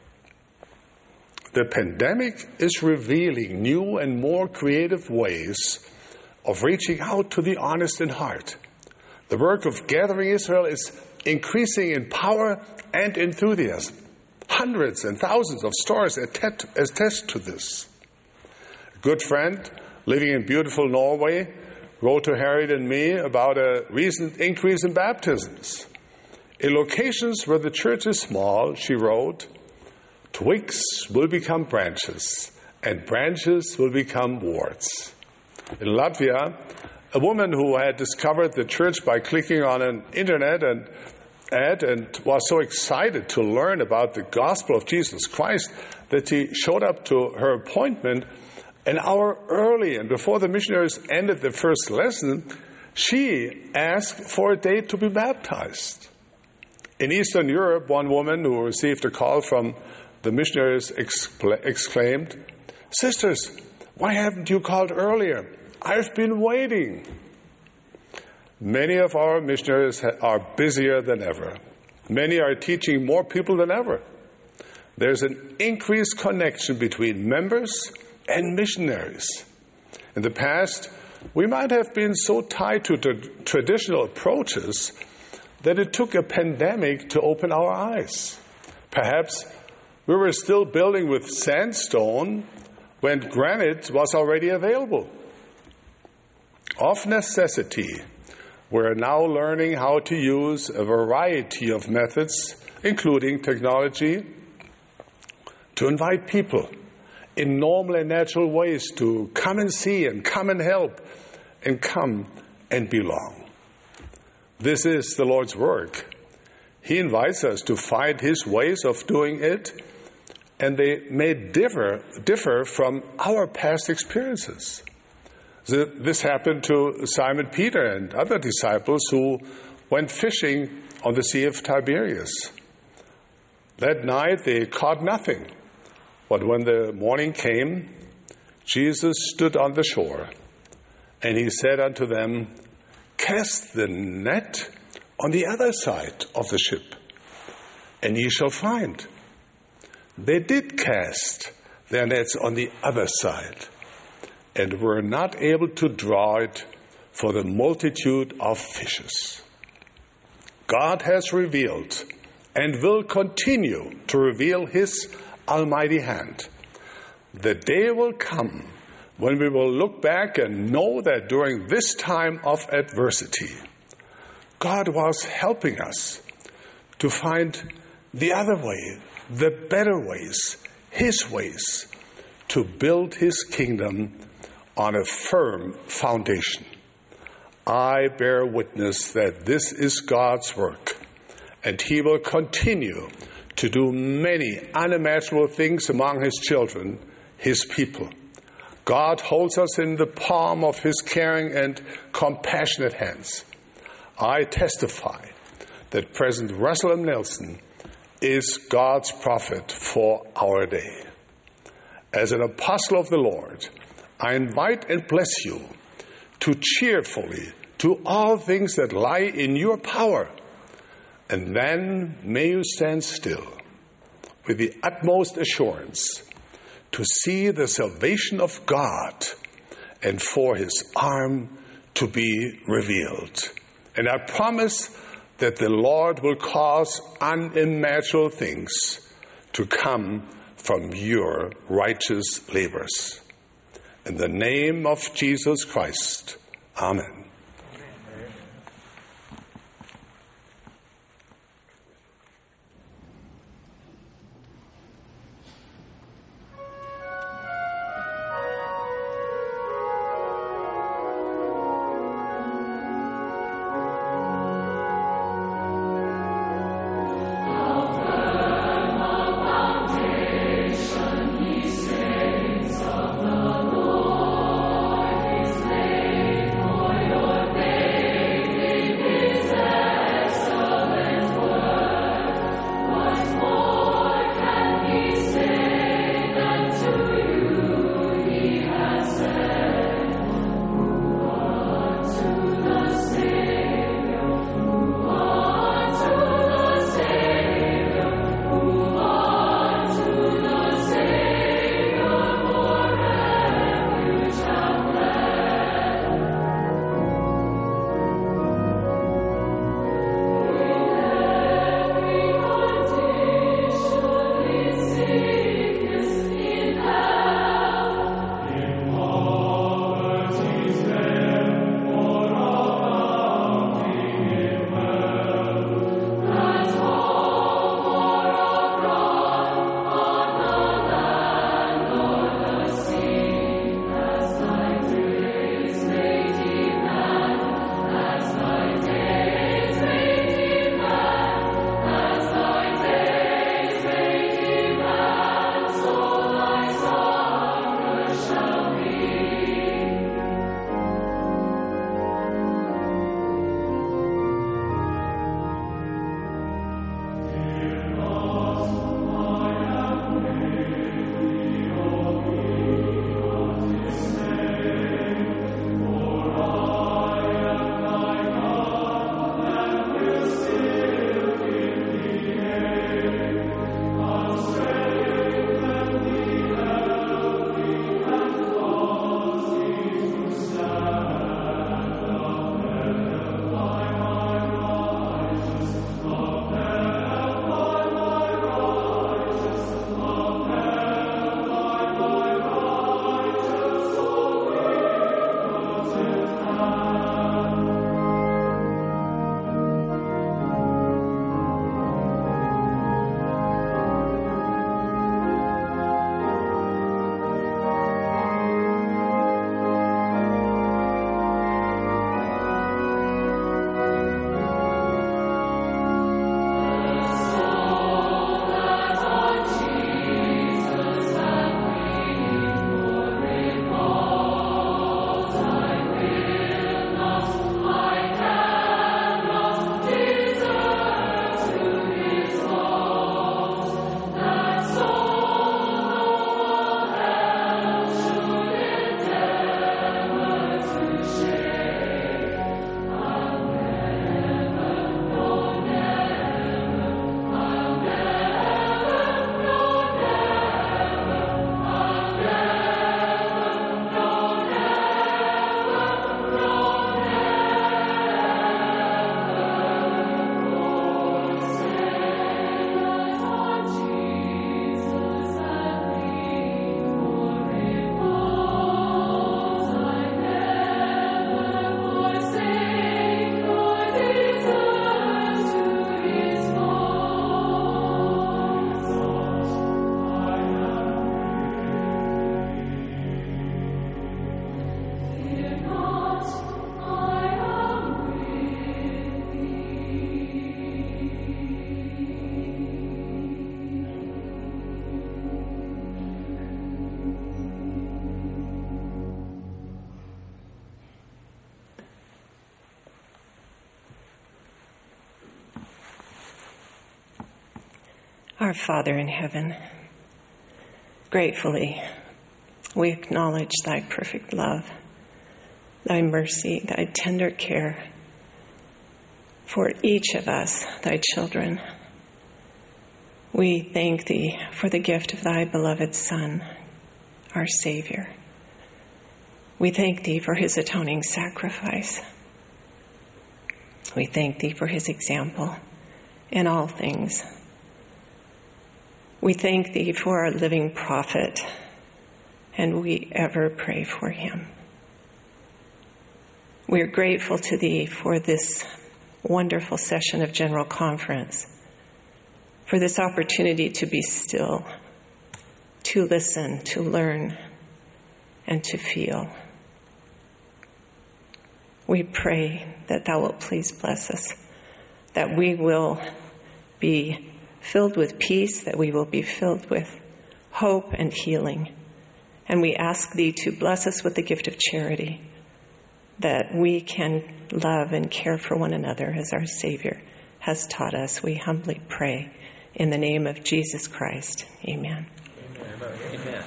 K: the pandemic is revealing new and more creative ways of reaching out to the honest in heart. The work of gathering Israel is increasing in power and enthusiasm. Hundreds and thousands of stories attest to this. A good friend living in beautiful Norway wrote to Harriet and me about a recent increase in baptisms. In locations where the church is small, she wrote, twigs will become branches, and branches will become wards. In Latvia, a woman who had discovered the church by clicking on an internet and ad and was so excited to learn about the gospel of Jesus Christ that she showed up to her appointment an hour early, and before the missionaries ended the first lesson, she asked for a date to be baptized. In Eastern Europe, one woman who received a call from the missionaries excla- exclaimed, "Sisters, why haven't you called earlier? I've been waiting." Many of our missionaries are busier than ever. Many are teaching more people than ever. There's an increased connection between members and missionaries. In the past, we might have been so tied to the traditional approaches that it took a pandemic to open our eyes. Perhaps we were still building with sandstone when granite was already available. Of necessity, we're now learning how to use a variety of methods, including technology, to invite people in normal and natural ways to come and see and come and help and come and belong. This is the Lord's work. He invites us to find His ways of doing it, and they may differ, differ from our past experiences. This happened to Simon Peter and other disciples who went fishing on the Sea of Tiberias. That night they caught nothing, but when the morning came, Jesus stood on the shore, and He said unto them, "Cast the net on the other side of the ship, and ye shall find." They did cast their nets on the other side, and were not able to draw it for the multitude of fishes. God has revealed and will continue to reveal His almighty hand. The day will come when we will look back and know that during this time of adversity, God was helping us to find the other way, the better ways, His ways, to build His kingdom on a firm foundation. I bear witness that this is God's work, and He will continue to do many unimaginable things among His children, His people. God holds us in the palm of His caring and compassionate hands. I testify that President Russell M. Nelson is God's prophet for our day. As an apostle of the Lord, I invite and bless you to cheerfully do all things that lie in your power, and then may you stand still with the utmost assurance to see the salvation of God and for His arm to be revealed. And I promise that the Lord will cause unimaginable things to come from your righteous labors. In the name of Jesus Christ, amen.
L: Lord is made for your Our Father in heaven, gratefully we acknowledge thy perfect love, thy mercy, thy tender care for each of us, thy children. We thank thee for the gift of thy beloved Son, our Savior. We thank thee for his atoning sacrifice. We thank thee for his example in all things. We thank thee for our living prophet, and we ever pray for him. We are grateful to thee for this wonderful session of General Conference, for this opportunity to be still, to listen, to learn, and to feel. We pray that thou wilt please bless us, that we will be filled with peace, that we will be filled with hope and healing. And we ask thee to bless us with the gift of charity, that we can love and care for one another as our Savior has taught us. We humbly pray in the name of Jesus Christ. Amen.
F: Amen. Amen.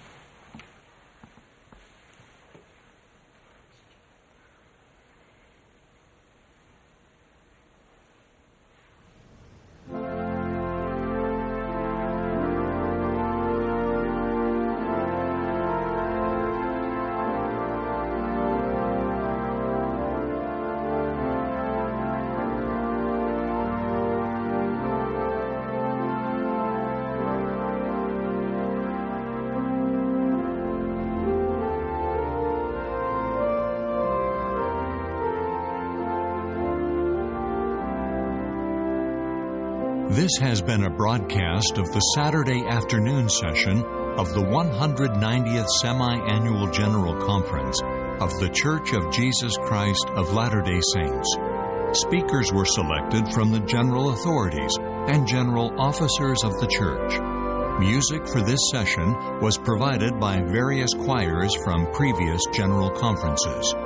A: This has been a broadcast of the Saturday afternoon session of the one hundred ninetieth Semi-Annual General Conference of The Church of Jesus Christ of Latter-day Saints. Speakers were selected from the general authorities and general officers of the church. Music for this session was provided by various choirs from previous general conferences.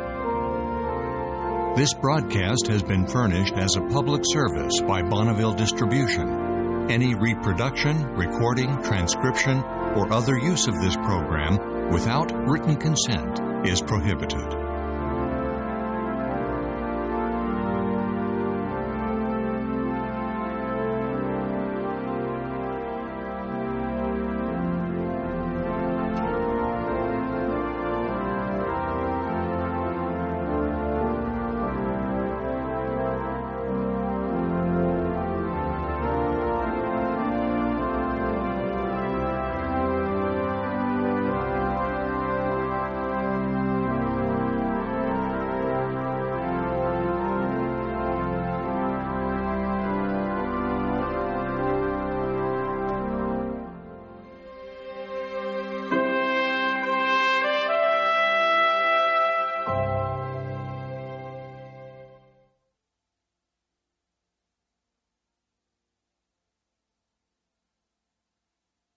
A: This broadcast has been furnished as a public service by Bonneville Distribution. Any reproduction, recording, transcription, or other use of this program without written consent is prohibited.